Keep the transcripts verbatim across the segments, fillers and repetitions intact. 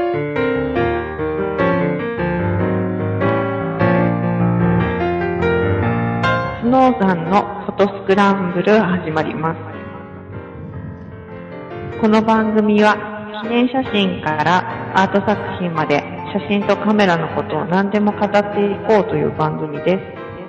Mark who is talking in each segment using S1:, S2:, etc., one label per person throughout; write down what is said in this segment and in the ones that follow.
S1: スノーさんのフォトスクランブル始まります。この番組は記念写真からアート作品まで写真とカメラのことを何でも語っていこうという番組です。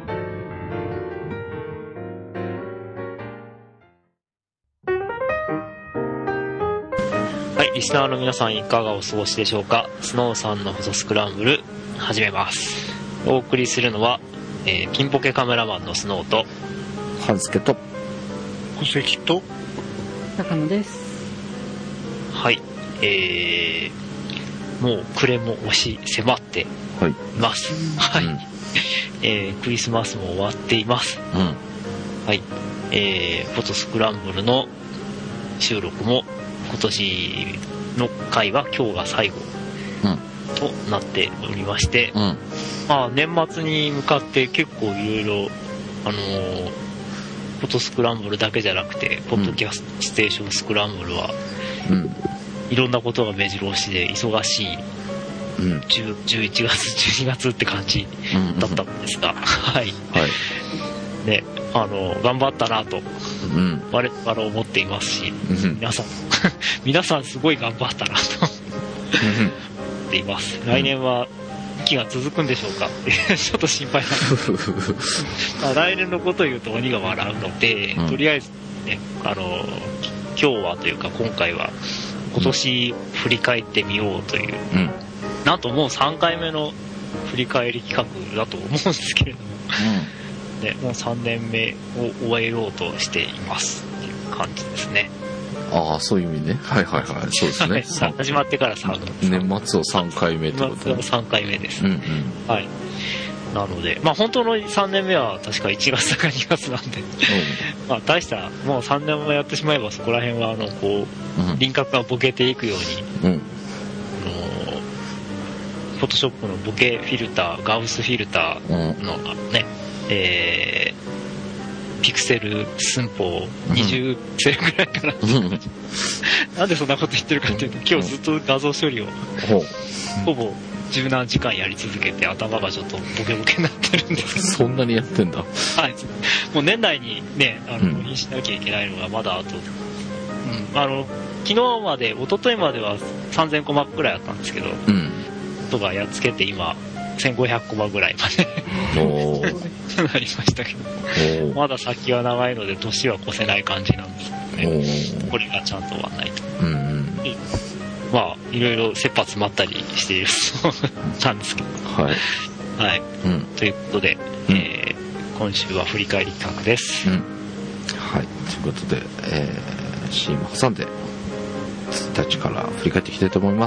S2: はい、リスナーの皆さんいかがお過ごしでしょうか。スノーさんのフォトスクランブル始めます。お送りするのは、えー、ピンポケカメラマンのスノーと
S3: はずけと
S4: 小関と
S5: 中野です。
S2: はい、えー、もう暮れも押し迫っています。はい、はい、うん、えー、クリスマスも終わっています。
S3: うん、
S2: はい、えー、フォトスクランブルの収録も今年の回は今日が最後となっておりまして、うん、まあ年末に向かって結構いろいろあのー、フォトスクランブルだけじゃなくてポッドキャストステーションスクランブルは、うん、いろんなことが目白押しで忙しい、うん、じゅういちがつじゅうにがつって感じだったんですが、うんうん、はい、はい、ね、あの頑張ったなと、うん、我々から思っていますし、うん、皆さん皆さんすごい頑張ったなと思っています。来年は息が続くんでしょうかちょっと心配なんで来年のことを言うと鬼が笑うので、うん、とりあえずね、あの今日はというか今回は今年振り返ってみようという、うん、なんともうさんかいめの振り返り企画だと思うんですけれども、うんね、もうさんねんめを終えようとしていますっていう感じですね。
S3: ああ、そういう意味ね。はいはいはい、そうですね。
S2: はい、始まってからさん
S3: 年末をさんかいめってことね。
S2: 年末をさんかいめです、
S3: うんうん、
S2: はい。なのでまあ本当のさんねんめは確かいちがつだかにがつなんで、うん、まあ大したもうさんねんもやってしまえばそこら辺はあのこう、うん、輪郭がボケていくように、うん、あのフォトショップのボケフィルター、ガウスフィルターの、うん、ね、えーピクセル寸法にじゅうピクセルぐらいから、うん、なんでそんなこと言ってるかっていうと、今日ずっと画像処理を、うん、ほぼ十何時間やり続けて頭がちょっとボケボケになってるんですけど
S3: そんなにやってんだ。
S2: はい、もう年内にねあの納品しなきゃいけないのがまだあと、うん、あの昨日まで一昨日まではさんぜんコマくらいあったんですけど、うん、とかやっつけて今せんごひゃくコマぐらいまでなりましたけど、まだ先は長いので年は越せない感じなんですけどね。これがちゃんと終わらないと、うんうん、まあいろいろ切羽詰まったりしているそうなんですけど、はい、はい、うん、ということで、うん、えー、今週は振り返り企画です、うん、
S3: はい、ということで、えー、シーンを挟んでついたちから振り返っていきたいと思います。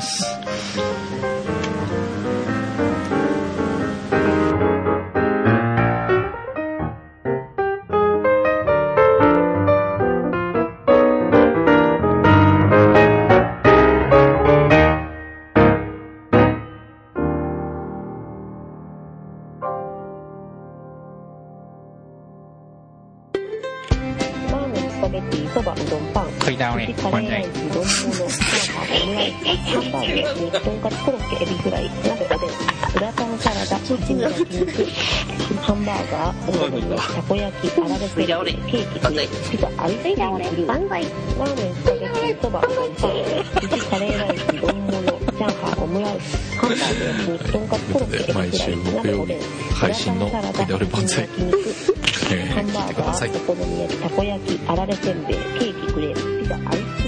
S4: 階段をね、これね。
S6: ハンバーグ、とんかつコロッケ、エビフライ、鍋おでん、グラタンサラダ、チヂミ焼肉、ハンバーガー、お好み、たこ焼き、あられせんべい、ケーキ、ピザ、アイスクリーム、ラーメン、スパゲッティ、そば、うどんパン、寿司、カレーライス、丼物、チャーハン、オムライス、ハンバーグ、焼肉、とんかつコロッケ、エビフライ、鍋おでん、
S3: 配信の食い倒れ万歳、
S6: ハンバーガー、お好み焼き、たこ焼き、あられせんべい、ケーキ、クレープ、ピザ、アイスクリーム。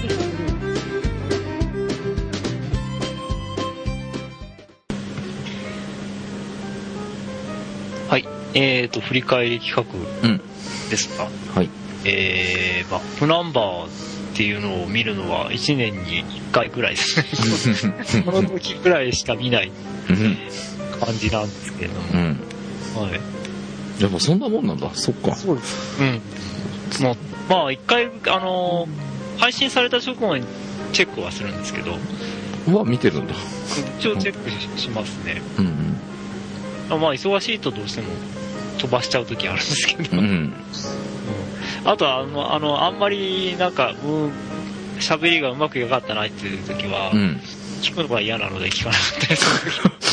S2: はい、えーと振り返り企画ですか、うん、はい、えー、バックナンバーっていうのを見るのはいちねんにいっかいぐらいですねこの時ぐらいしか見ない感じなんですけれども、うん、はい、
S3: でもそんなもんなんだ。そっか、
S2: そうです、うん、まあ、まあいっかいあのー、配信された直後にチェックはするんですけど、
S3: うわ見てるんだ、
S2: 一応チェック し, しますね、
S3: うんうん、
S2: まあ忙しいとどうしても飛ばしちゃう時あるんですけど、うんうん、あとはあのあのあんまりなんか喋りがうまくいかなかったなっていう時は、うん、 聞くのが嫌なので聞かなかったです。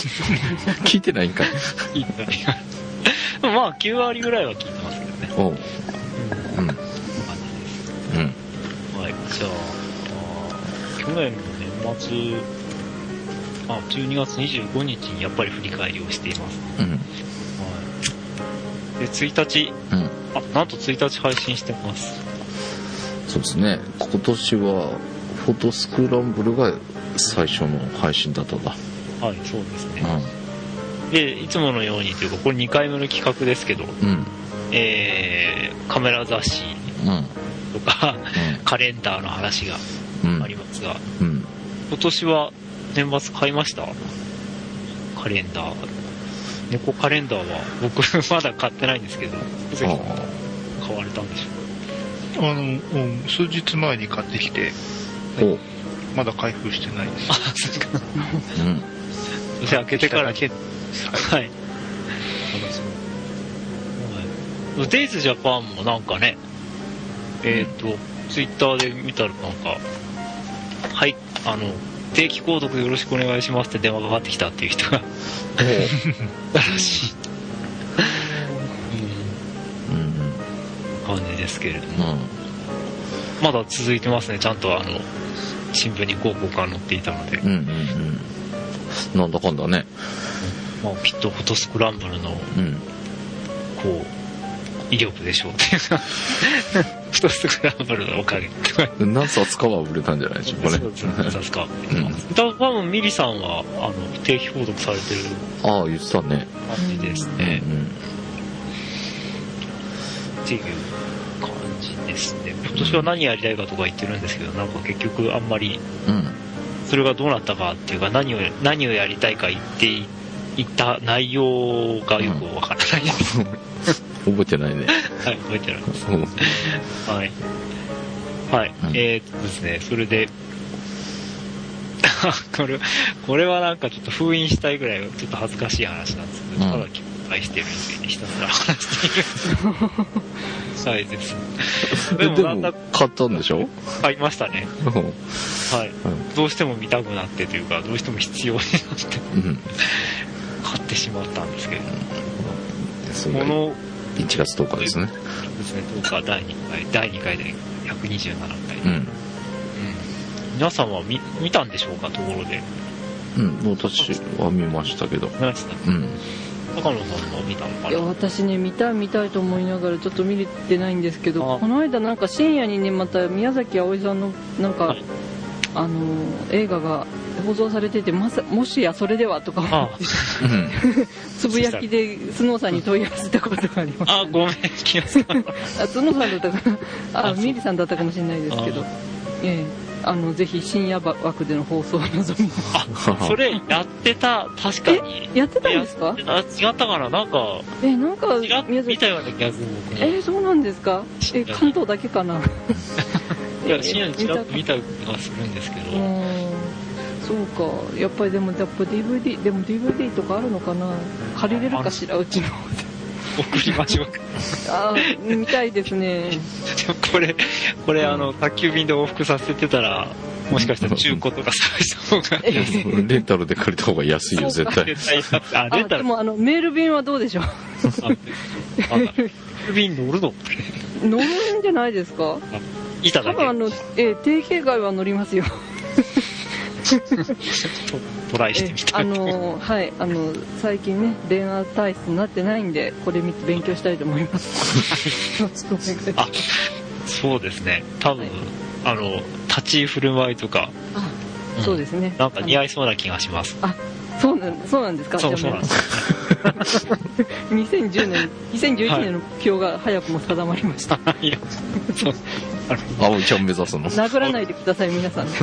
S3: 聞いてないんかい。
S2: 聞いてない。まあきゅう割ぐらいは聞いてますけどね。
S3: おう。うん。うん。
S2: うん。はい。じゃあ、去年の年末、あ、じゅうにがつにじゅうごにちにやっぱり振り返りをしています。
S3: うん。
S2: はい。で、ついたち、
S3: うん。
S2: あ、なんとついたち配信してます。
S3: そうですね。今年は、フォトスクランブルが最初の配信だったんだ。
S2: はい、そうですね。
S3: うん。
S2: で、いつものようにというか、これにかいめの企画ですけど、
S3: うん。
S2: えー、カメラ雑誌とか、
S3: うん、
S2: カレンダーの話がありますが、
S3: うんうん、
S2: 今年は年末買いました？カレンダー。猫カレンダーは僕まだ買ってないんですけど、買われたんでしょうか？
S4: あの、うん、数日前に買ってきて、
S3: お
S4: まだ開封してないです。
S2: あ、そうか。
S3: うん。
S2: そして開けてから、はい。はい。デイズジャパンもなんかね、えっと、ツイッターで見たらなんか、はい、あの、定期購読よろしくお願いしますって電話がかかってきたっていう人が、らしい。うん。感じですけれども。うん、まだ続いてますね、ちゃんとあの、新聞に広告が載っていたので。
S3: うんうんうん。なんだかんだね。
S2: まあ、きっとフォトスクランブルの、うん、こう、威力でしょうっていうかフォトスクランブルのおかげ
S3: 何冊かは売れたんじゃないでしょうかね。
S2: そうですね、何冊か。多分ミリさんはあの定期購読されてる。
S3: ああ、言ってたね。
S2: 感じですね。うんうん、っていう感じですね。今年は何やりたいかとか言ってるんですけど、なんか結局あんまりそれがどうなったかっていうか、何を何をやりたいか言っていった内容がよくわからないです。うん
S3: 覚えてないね。
S2: はい、覚えてないです。はい。はい。うん、えーっとですね、それで、これ、これはなんかちょっと封印したいぐらいちょっと恥ずかしい話なんですけど、うん、ただ愛してるについてひたすら話している。はいです。
S3: でもなんだ買ったんでしょ？
S2: 買いましたね。はい、うん。どうしても見たくなってというか、どうしても必要になって、うん、買ってしまったんですけど、うん、この
S3: いちがつとおかですね。
S2: ですね、とおかだいにかい、だいにかいでひゃくにじゅうななかい。うん。うん、皆さんは見見たんでしょうか、ところで。
S3: うん、私は見ましたけど。見ました。うん。
S2: 高野さんは見たのかな？
S5: いや、私ね、見たい見たいと思いながらちょっと見れてないんですけど、この間なんか深夜にね、また宮崎あおいさんのなんか、はい、あの映画が放送されてて、まさもしやそれではとか思ってつぶやきでスノーさんに問い合わせたことがあります、ね、
S2: あ、ごめん、気がつかなかった。
S5: スノーさんだったかな、ああミリさんだったかもしれないですけど、ええ、あのぜひ深夜枠での放送を望みます。
S2: あ、それやってた、確かに。
S5: やってたんですか？
S2: あ、違ったかな、なんか。
S5: え、なんか
S2: 違見たような気がする。
S5: え、そうなんですか？え、関東だけかな。
S2: いや、深夜にちらっと見た気がするんですけど。
S5: そうか、やっぱりでもやっぱ ディーブイディー でも ディーブイディー とかあるのかな、借りれるかしら、うちの方で
S2: 送りましょうか。
S5: あ、見たいですね。
S2: でもこれこれ、うん、あの宅急便で往復させてたら、もしかしたら中古とか探した方が、え
S3: ー、レンタルで借りた方が安いよ絶対。
S5: あ、レンタル。でもあのメール便はどうでしょう。
S2: メール便乗るの？
S5: 乗るんじゃないですか？
S2: いただけ。
S5: 多分あの、えー、定型外は乗りますよ。
S2: トライしてみたい。
S5: あのはい、あの最近ね恋愛体質になってないんで、これ見て勉強したいと思います。
S2: あ、そうですね。多分、はい、あの立ち居振る舞いとか、
S5: あ、うん、そうですね。
S2: なんか似合いそうな気がします。
S5: あ、そうなんそうなんですか。
S2: そうそうなんです。
S5: にせんじゅうねん、にせんじゅういちねんの目標が早くも定まりました。
S2: いや、そう。
S3: あおいちゃん目指すの？
S5: 殴らないでください皆さん。はい、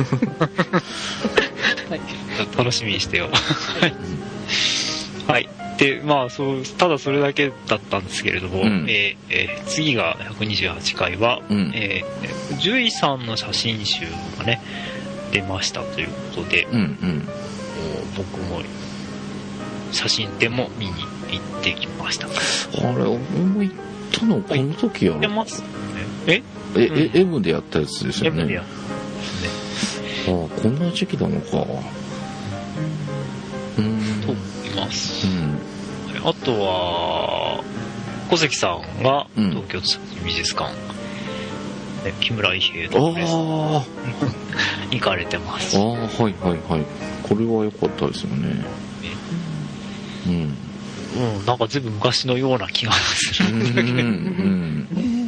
S2: 楽しみにしてよ。はい。はい。で、まあそう、ただそれだけだったんですけれども、うん、えーえー、次がひゃくにじゅうはちかいは、うん、えー、獣医さんの写真集がね出ましたということで、うんうん、僕も写真展も見に行ってきました。あ
S3: れ、俺も行ったのこの時やろ。
S2: 出ますね。え？
S3: え、うん、M でやったやつですよね。
S2: M でやったやつね。
S3: ああ、こんな時期なのか。
S2: ます。うん、あとは、小関さんが東京美術館、うん、木村伊兵衛とです行かれてます。
S3: ああ、はいはいはい。これは良かったですよね。うん。
S2: うん、なんか随分昔のような気がするんだけど。うん。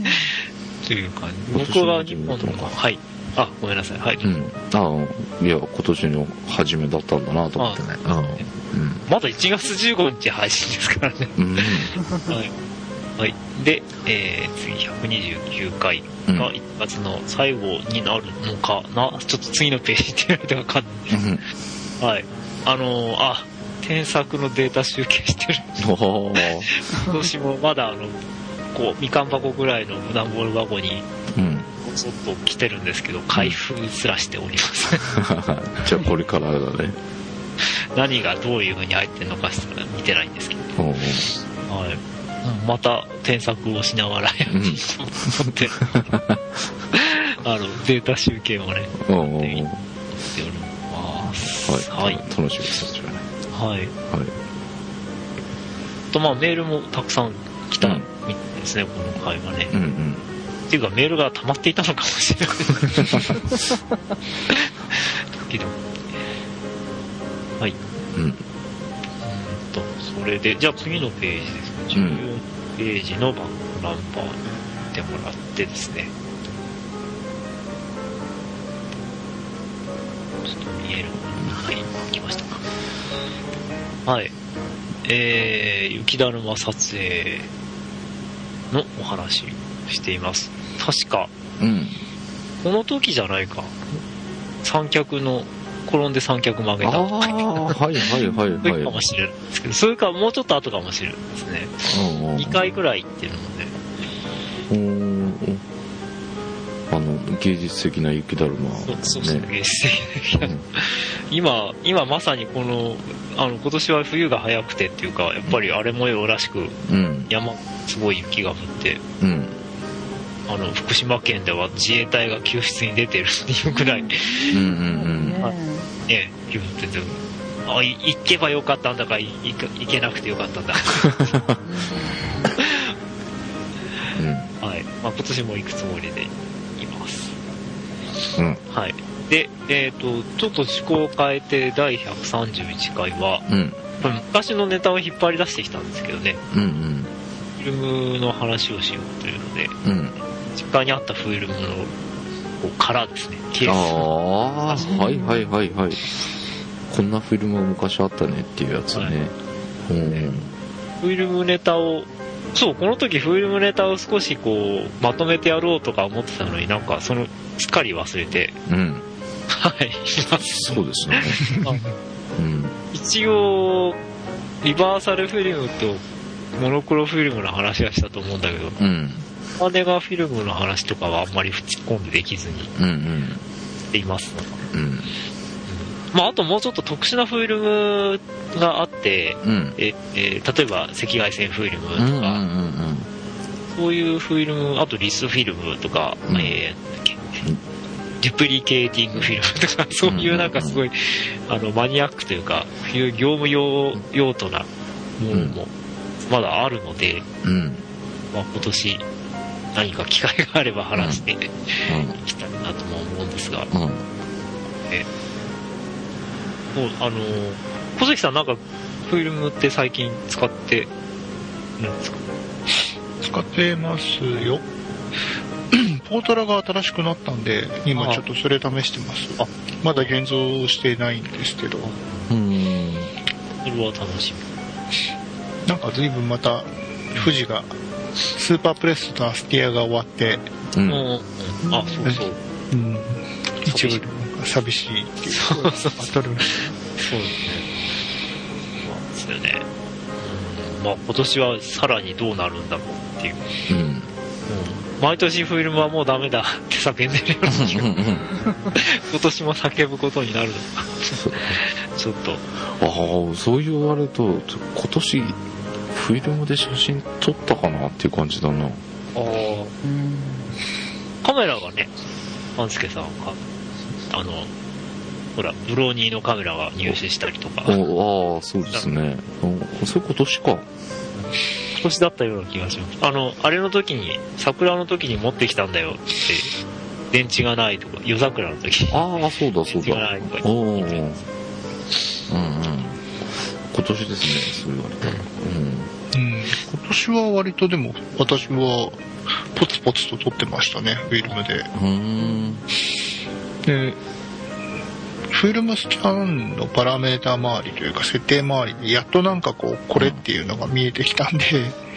S2: という感じ。僕は日本の、はい。あ、ごめんなさい。はい。うん。
S3: ああ、いや、今年の初めだったんだなと思ってね。ああ、うん。
S2: まだいちがつじゅうごにち配信ですからね。うん。はい。はい。で、えー、次ひゃくにじゅうきゅうかいがいちがつの最後になるのかな、うん、ちょっと次のページって言われてわかんないです。うん、はい。あのー、あ、添削のデータ集計してる。今年もまだあの、こう、みかん箱ぐらいの段ボール箱に、うん。ちょっと来てるんですけど、開封すらしております。
S3: じゃあこれからだね。
S2: 何がどういう風に入ってるのか見てないんですけど。はい。また添削をしながらやっていこうと思ってる。あの、データ集計をね、やっております。
S3: はい。はい、楽しみですね。
S2: はい。はい。と、まあ、メールもたくさん来たみたいですね、うん、この回はね。うんうん。っていうか、メールが溜まっていたのかもしれない。時々。はい。うん。うんと、それで、じゃあ次のページですね。じゅうよんページのバックナンバーに行ってもらってですね。ちょっと見える。はい、来ましたか。はい。えー、雪だるま撮影のお話をしています。確か、うん、この時じゃないか。三脚の、転んで三脚曲げた。ああ、はい
S3: はいはいはい。
S2: そうかもしれないですけど、それかもうちょっと後かもしれないですね。にかいくらい行ってるので。
S3: うーん。あの、芸術的な雪だるま、ね。
S2: そうそう、芸術的な雪だるま。今、今まさにこの、あの、今年は冬が早くてっていうか、やっぱり荒れ模様らしく、うん、山、すごい雪が降って、うん、あの、福島県では自衛隊が救出に出てるっていうくらい、うんうんうん、ね、雪降ってて、あ、行けばよかったんだか、行けなくてよかったんだ。うん、はい。まあ、今年も行くつもりでいます。うん。はい。で、えっと、ちょっと趣向を変えて第ひゃくさんじゅういっかいは、うん、これ昔のネタを引っ張り出してきたんですけどね、うんうん、フィルムの話をしようというので、うん、実家にあったフィルムのこう殻ですね、ケース。あ
S3: あ、はいはいはいはい。こんなフィルム昔あったねっていうやつね。はい、
S2: うん、フィルムネタを、そう、この時フィルムネタを少しこう、まとめてやろうとか思ってたのになんかその、すっかり忘れて、うん。はい、
S3: そうですね。
S2: うん、一応、リバーサルフィルムとモノクロフィルムの話はしたと思うんだけど、うん。マネガフィルムの話とかはあんまり突っ込んでできずに、うんうん。っていますの、うん。まあ、あともうちょっと特殊なフィルムがあって、うん、ええー、例えば赤外線フィルムとか、うんうんうんうん、そういうフィルム、あとリスフィルムとか、うん、えー、デュプリケーティングフィルムとか、そういうなんかすごい、うんうん、あのマニアックというか、いう業務用用途なものもまだあるので、うん、まあ、今年何か機会があれば話していきたいなとも思うんですが、うん、えもうあの小関さんなんかフィルムって最近使ってるんですか？
S4: 使ってますよ。ポータラが新しくなったんで今ちょっとそれ試してます。あ、まだ現像してないんですけど。うん。
S2: それは楽し
S4: み。なんか随分また富士がスーパープレスとアスティアが終わって、うん、あ、そうそう。うん。一部寂しいっていう。そうそうそう。そうですね。
S2: まあですよね。うん、まあ今年はさらにどうなるんだろうっていう。うん。うん、毎年フィルムはもうダメだって叫んでるような気が今年も叫ぶことになるのかちょっと。
S3: ああ、そう言われると今年フィルムで写真撮ったかなっていう感じだな。ああ。
S2: カメラがね、半助さんがあのほらブローニーのカメラが入手したりとか。ああ、
S3: そうですね。それ今年か。
S2: 今年だったような気がします。あのあれの時に桜の時に持ってきたんだよって電池がないとか、夜桜の時に。
S3: ああ、そうだそうだ。電池がないとか言って。うんうん。今年ですね、そう言われたら。
S4: うん。うん、今年は割とでも私はポツポツと撮ってましたね、フィルムで。うん。で、フィルムスキャンのパラメータ周りというか設定周りでやっとなんかこうこれっていうのが見えてきたんで、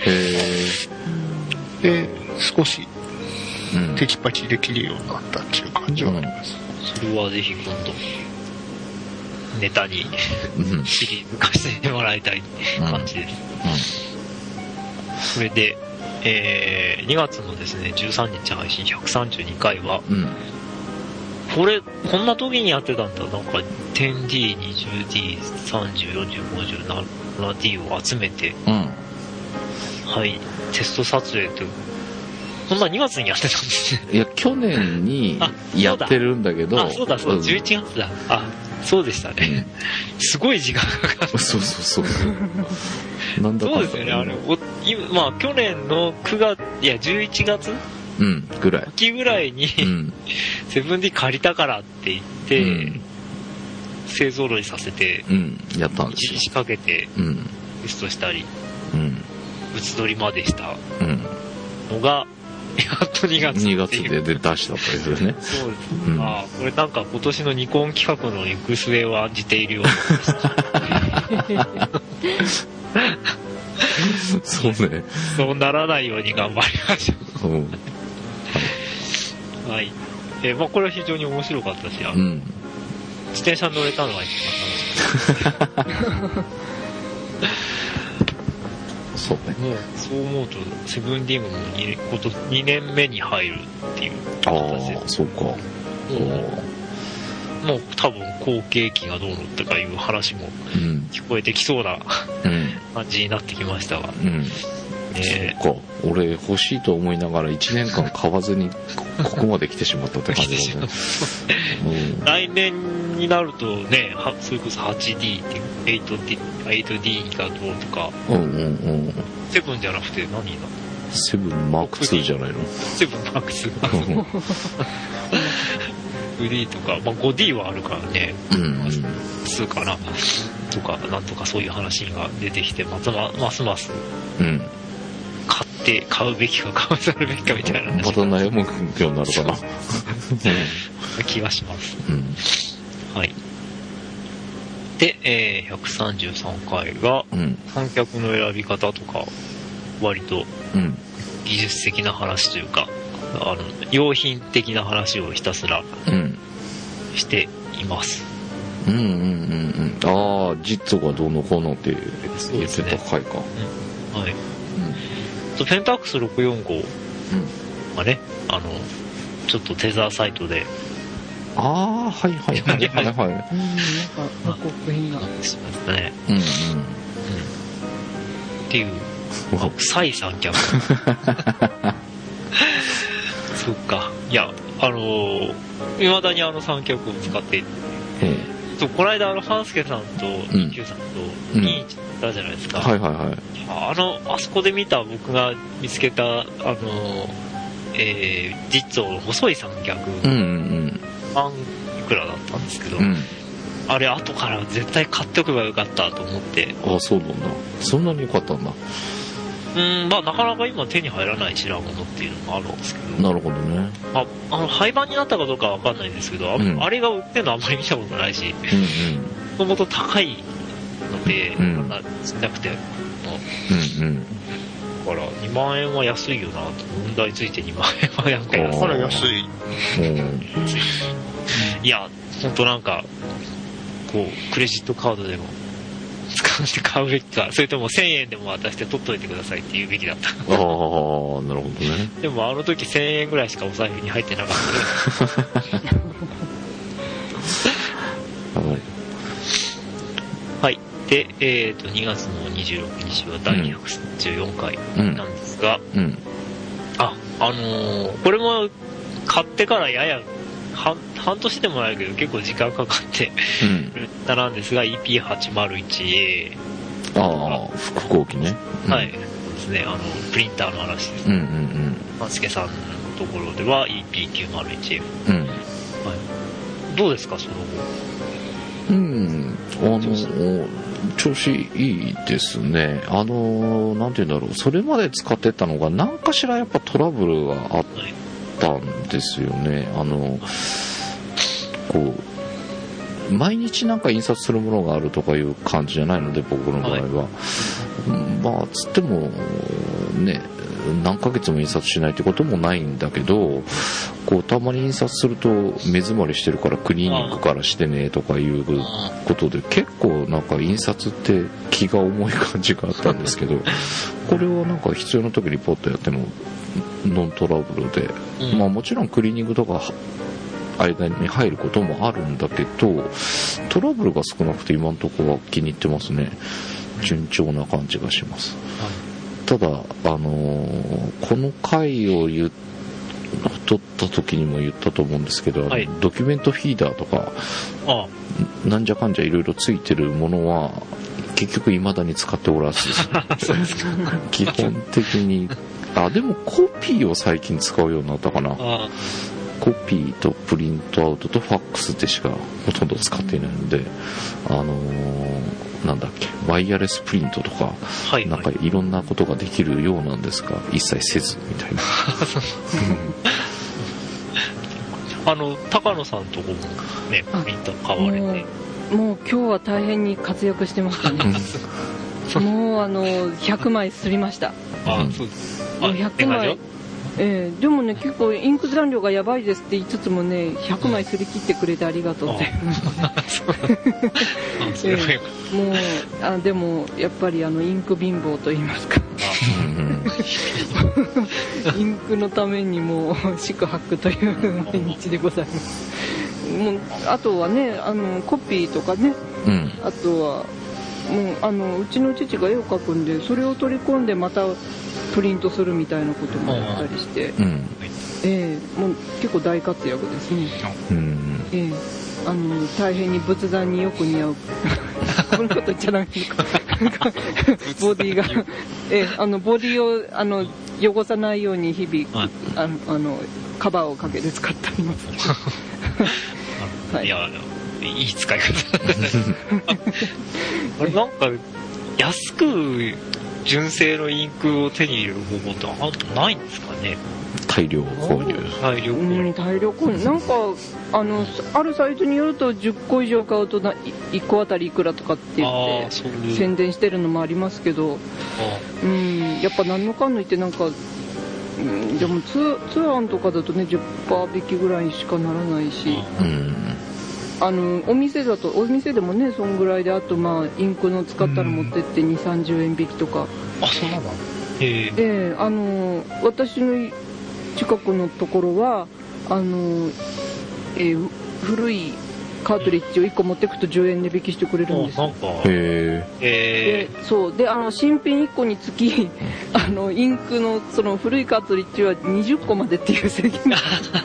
S4: うん、で少しテキパキできるようになったっていう感じはあります。
S2: うん、それはぜひ今度ネタにシリーズ化してもらいたい感じです。うんうん、それで、えー、にがつのですねじゅうさんにち配信ひゃくさんじゅうにかいは、うん、これこんな時にやってたんだ。なんか テンディー、にじゅうディー、さんじゅう、よんじゅう、ごじゅう、ななディー を集めて、うん、はいテスト撮影という、こんなにがつにやってたんですね。
S3: いや去年にやってるんだけど、
S2: あそうだそうだ、じゅういちがつだ。あそうでしたね。すごい時間かかる。
S3: そうそうそう。なんだかんだ。
S2: そうですよね。あれお今まあ去年のくがついやじゅういちがつ。
S3: うんぐらい。
S2: 秋ぐらいに、うん、セブンディ借りたからって言って、うん、勢ぞろいさせて、
S3: うん、やったんですよ。
S2: いちにちかけて、うん、テストしたり、うん、打ち取りまでしたのが、やっとにがつっていう。
S3: にがつで出したというね。
S2: そうですね。うん、あこれなんか今年のニコン企画の行く末を案じているような。
S3: そうね。
S2: そうならないように頑張りましょう。うん、はい。えー、まあこれは非常に面白かったし、あの、うん、自転車に乗れたのが一番楽しかった。
S3: そうね。
S2: もうそう思うとセブンディームも 2, ことにねんめに入るっていう形で。
S3: ああ、そうか。も
S2: う、もう多分後継機がどうのとかいう話も聞こえてきそうな、うん、感じになってきましたが。うん
S3: えー、そうか。俺欲しいと思いながらいちねんかん買わずにここまで来てしまったって感じだね。
S2: うん、来年になるとね、それこそ はちディー っていう エイトディー エイトディー がどうとか、うんうんうん、セブンじゃなくて何になるの？
S3: セブンマークツーじゃないの？
S2: セブンマークツー。フリーとか、まあ、ごディー はあるからね、うんうん、ツーかなとかなんとかそういう話が出てきて、またますます、うん買って買うべきか買わざるべきかみたいな
S3: また悩むようになるかな
S2: 気がします、うん、はいで、えー、ひゃくさんじゅうさんかいが、うん、観客の選び方とか割と技術的な話というか、あの用品的な話をひたすらしています、
S3: うん、うんうんうんああジッツォがどうのこうのって言ってた回か、ね
S2: うん、はいペンタックスろくよんごがね、うん、あのちょっとテザーサイトで
S3: ああはいはいはいはいはいうんなんか
S5: 広告品が
S2: しましたねうんうん、うん、っていう再三脚そっかいやあのいまだにあの三脚を使っている、ええ、この間あの半助さんと一休さんとに行ったじゃないですか、
S3: うん、はいはいはい
S2: あのあそこで見た僕が見つけたあの、えー、ジッツォの細い三脚、うんうんうん、万いくらだったんですけど、うん、あれ後から絶対買っておけばよかったと思って。
S3: ああそうなんだそんなに良かったんだ
S2: うんまあなかなか今手に入らない品物っていうのもあるんですけど
S3: なるほどね
S2: ああの廃盤になったかどうかは分かんないんですけど、うん、あれが売ってるのはあんまり見たことないしもともと高いので、うん、なくてうんうん、だからにまんえんは安いよなと問題ついてにまんえんはやっぱり
S4: 安い、安い、うん、
S2: いや本当なんかこうクレジットカードでも使って買うべきかそれともせんえんでも渡して取っといてくださいって言うべきだったああなる
S3: ほどね
S2: でもあの時せんえんぐらいしかお財布に入ってなかったではいで、えー、とにがつのにじゅうろくにちはだいひゃくさんじゅうよんかいなんですが、うんうん、あ、あのー、これも買ってからやや半, 半年でもないけど結構時間かかってる歌なんですが、 イーピーはちまるいちエー
S3: ああ複合機ね、
S2: うん、はいそうですね、あのプリンターの話です、
S3: うんうんうん、
S2: マツケさんのところでは イーピーきゅうまるいちエフ、うん、はい、どうですかその後。
S3: うんあの調子いいですね。あのなんていうんだろう、それまで使ってたのが何かしらやっぱトラブルがあったんですよね。あのこう毎日なんか印刷するものがあるとかいう感じじゃないので、僕の場合は、はい、まあつってもね何ヶ月も印刷しないってこともないんだけど、こうたまに印刷すると目詰まりしてるからクリーニングからしてねとかいうことで、結構なんか印刷って気が重い感じがあったんですけどこれはなんか必要な時にポッとやってもノントラブルで、まあもちろんクリーニングとか間に入ることもあるんだけど、トラブルが少なくて今のところは気に入ってますね。順調な感じがします。ただ、あのー、この回を言っ撮った時にも言ったと思うんですけど、はい、ドキュメントフィーダーとかああなんじゃかんじゃいろいろついてるものは結局未だに使っておらずそうですか基本的にあでもコピーを最近使うようになったかな。あコピーとプリントアウトとファックスでしかほとんど使っていないので、あのー、なんだっけワイヤレスプリントとか、はいはい、なんかいろんなことができるようなんですが一切せずみたいな
S2: あの高野さんとこもねプリンター買われて、
S5: もう今日は大変に活躍してましたねもうあのひゃくまい刷りました。あ、うん、そうです。あ、ひゃくまいえー、でもね結構インク残量がやばいですって言いつつもねひゃくまいすり切ってくれてありがとうってえー、もうあでもやっぱりあのインク貧乏と言いますかインクのためにもう四苦八苦という毎日でございます。もうあとはねあのコピーとかね、うん、あとはもうあのうちの父が絵を描くんでそれを取り込んでまたプリントするみたいなこともあったりして、うん、えー、もう結構大活躍ですね、うん、えー、あの大変に仏壇によく似合うこんなこと言っちゃダメかボディが、えー、あのボディをあの汚さないように日々あのあのカバーをかけて使っております
S2: はい、いやいい使い方あれなんか安く純正のインクを手に入れる方法ってあないんですかね。
S3: 大量購入
S2: 大量購入、
S5: うん、大量購入なんかあのあるサイトによるとじゅっこ以上買うとないっこあたりいくらとかって言って宣伝してるのもありますけど、うん、やっぱ何のかんの言ってなんか、うん、でも通販とかだとね じゅっパーセント 引きぐらいしかならないし、うん、あのお店だとお店でもねそんぐらいで、あとまあインクの使ったら持ってってにじゅう、さんじゅうえん引きとか。
S2: あ、そうなんだ。
S5: へえー、あの私の近くのところはあの、えー、古いカートリッジをいっこ持ってくとじゅうえん値引きしてくれるんですよ。
S3: へ
S5: えー、そうで、あの新品いっこにつきあのインクのその古いカートリッジはにじゅっこまでっていう制限が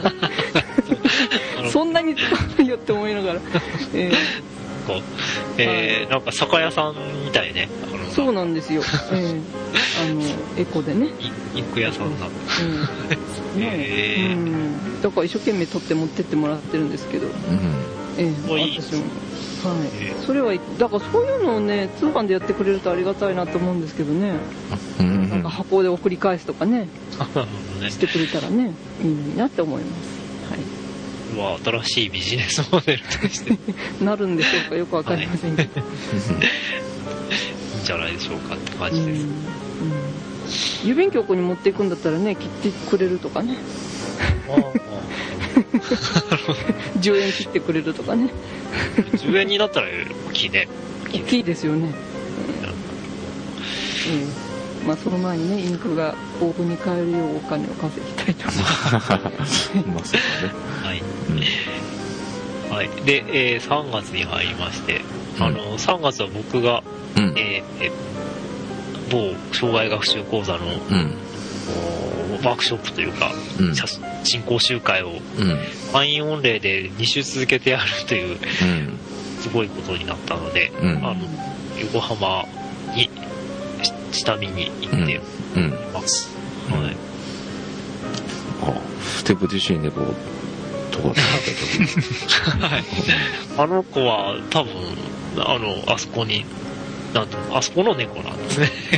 S5: そんなに使わないよって思いながら、えー
S2: こうえー、なんか酒屋さんみたいね。
S5: そうなんですよ、えー、あのエコでね
S2: インク屋さんだ、うんね
S5: えーうん、だから一生懸命取って持ってってもらってるんですけど、うんえー、私も、はいえー、それはだからそういうのをね通販でやってくれるとありがたいなと思うんですけどね、うん、なんか箱で送り返すとかねしてくれたらねいいのになって思います。はい
S2: は新しいビジネスモデルとして
S5: なるんでしょうかよくわかりませんけど、はい、
S2: いいんじゃないでしょうかって感じです、うんうん、
S5: 郵便局に持っていくんだったらね切ってくれるとかねじゅうえん切ってくれるとかね
S2: じゅうえんになったら大きいね
S5: 大きいですよね、うん、まあその前にねインクが豊富に買えるようお金を稼ぎたいと思いますまあそうだね
S2: はい、うんはい、で、えー、さんがつに入りまして、うん、あのさんがつは僕が、うんえー、某障害学習講座の、うんワークショップというか、うん、新講習会を満員御礼でに週続けてやるという、うん、すごいことになったので、うん、あの横浜に下見に行ってます、うんうんはい、
S3: あふてぶてしい猫とか
S2: はい、あの子は多分あのあそこになんていうのあそこの猫なんですね、うん、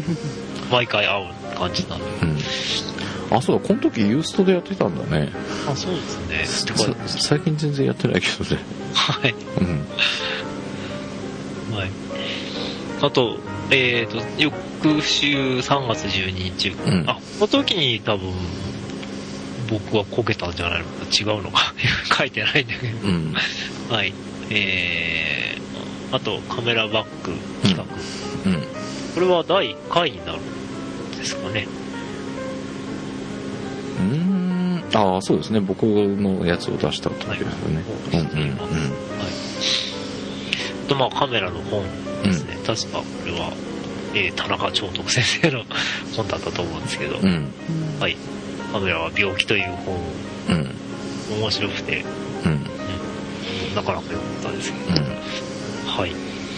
S2: 毎回会う感じなので、
S3: うん、あそうだこの時ユーストでやってたんだね。
S2: あそうですね。
S3: 最近全然やってないけどね。
S2: はい、うんはい、あとえーと翌週さんがつじゅうににち、うん、あこの時に多分僕はこけたんじゃないのか違うのか書いてないんだけど、うん、はいえー、あとカメラバッグ企画、うんうん、これはだいいっかいになるんですかね。
S3: うーんああそうですね僕のやつを出した時ですよね。はい、うんうんうんはい、
S2: とまあカメラの本ですね、うん、確かこれは、えー、田中長徳先生の本だったと思うんですけど、うん、はいカメラは病気という本を、うん、面白くて、うんうん、なかなか良かったですけど、うん、はい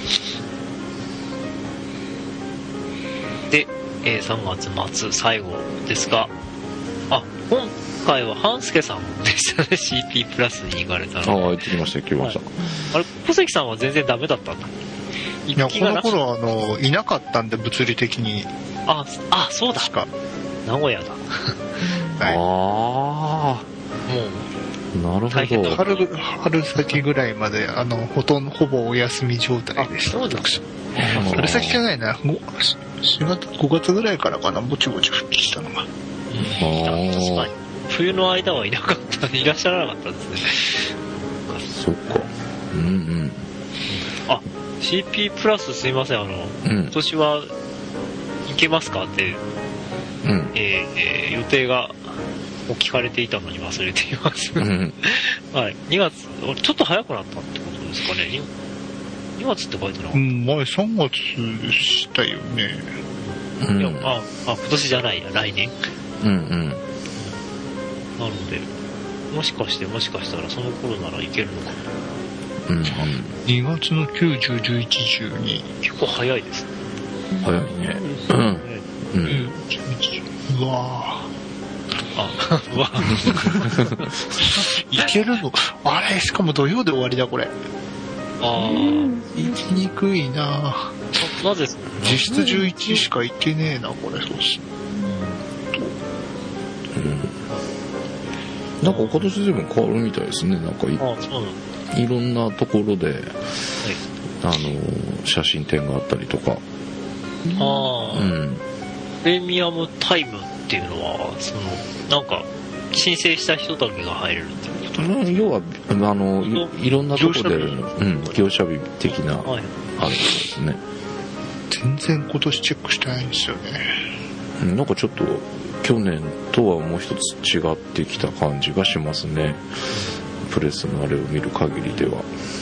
S2: で、えー、さんがつまつ最後ですがあ今回は半助さんでしたねシーピー プラスに行かれたの。
S3: ああ行ってきました行ってきました、はい、
S2: あれ小関さんは全然ダメだったんだ。
S4: いやこの頃あのいなかったんで物理的に。
S2: ああそうだ名古屋だ
S3: はい、ああもうなるほど。
S4: 春, 春先ぐらいまであのほとんどほぼお休み状態でした。
S2: そうだ
S4: 春先じゃないなしがつごがつぐらいからかなぼちぼち復帰したのが、うん、
S2: 確かに冬の間はいなかったいらっしゃらなかったですね。
S3: そっかうんうん
S2: あ シーピー プラスすいませんあの、うん、今年は行けますかって、うんえーえー、予定がを聞かれていたのに忘れています、うんはい、にがつちょっと早くなったってことですかね。 2, にがつって書いてなかった、うん、
S4: 前さんがつでしたよね、
S2: うん、いやああ今年じゃないや来年うんうんなのでもしかしてもしかしたらその頃ならいけるのかな、うん、
S4: にがつのきゅう、じゅう、じゅういち、じゅうに
S2: 結構早いですね。
S3: 早いねうん、うんうん、
S4: うわー
S2: あうわ
S4: いけるのあれしかも土曜で終わりだこれ。ああ行きにくいな。
S2: なぜ
S4: 実質じゅういちしか行けねえなこれ。そうし、
S3: うん、なんか今年随分変わるみたいですね。なんか い, あそうなんいろんなところで、はい、あの写真展があったりとか。あ
S2: あ、うん、プレミアムタイムっていうのはそのなんか申請した人だけが入れるっていうことなんですか。
S3: 要はあの い, いろんなところで、うん、業者日的な、はい、あるんですね。
S4: 全然今年チェックしてないんですよね。
S3: なんかちょっと去年とはもう一つ違ってきた感じがしますね、うん、プレスのあれを見る限りでは。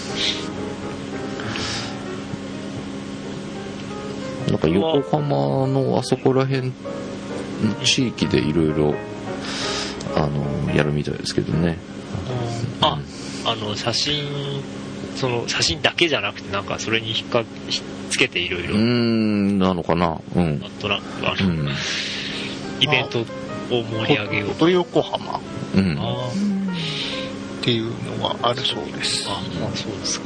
S3: なんか横浜のあそこら辺地域でいろいろあのやるみたいですけどね。
S2: うん、あ、あの写真その写真だけじゃなくてなんかそれに引っかひっつけていろいろ。うー
S3: んなのかな。うん。
S2: なんとなくあの、うん、イベントを盛り上げよう。
S4: フォト横浜、うん、あっていうのがあるそうです。
S2: あ、まあそうですか。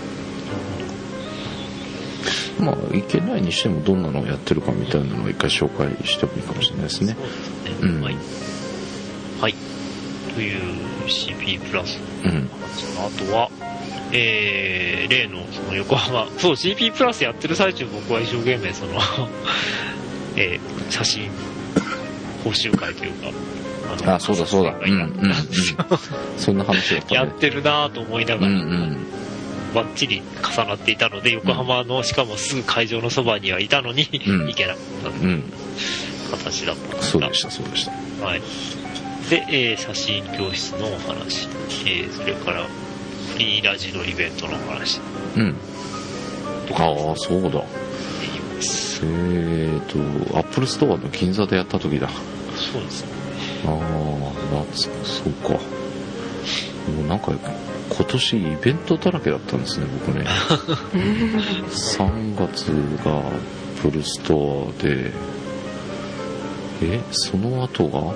S3: まあいけないにしてもどんなのをやってるかみたいなのを一回紹介してもいいかもしれないですね。
S2: そうですね、うん、はい、はい、という シーピー プラスの話、うん、あとは、えー、例のその横浜そう シーピー プラスやってる最中僕は一生懸命その、えー、写真講習会というか
S3: あのあそうだそうだ、うんうんうん、そんな話だったね。
S2: やってるなと思いながら、うんうんバッチリ重なっていたので横浜のしかもすぐ会場のそばにはいたのに、うん、行けなかったという形だったんですが、
S3: そうでしたそうでした、
S2: はい、で、えー、写真教室のお話、えー、それからフリーラジのイベントのお話、うん、とか
S3: ああそうだ
S2: できます。
S3: えーとアップルストアの銀座でやった時だ。
S2: そうですね。
S3: ああ、夏、そうか。もうなんか今年イベントだらけだったんですね、僕ね。さんがつがアップルストアで、え、その後が、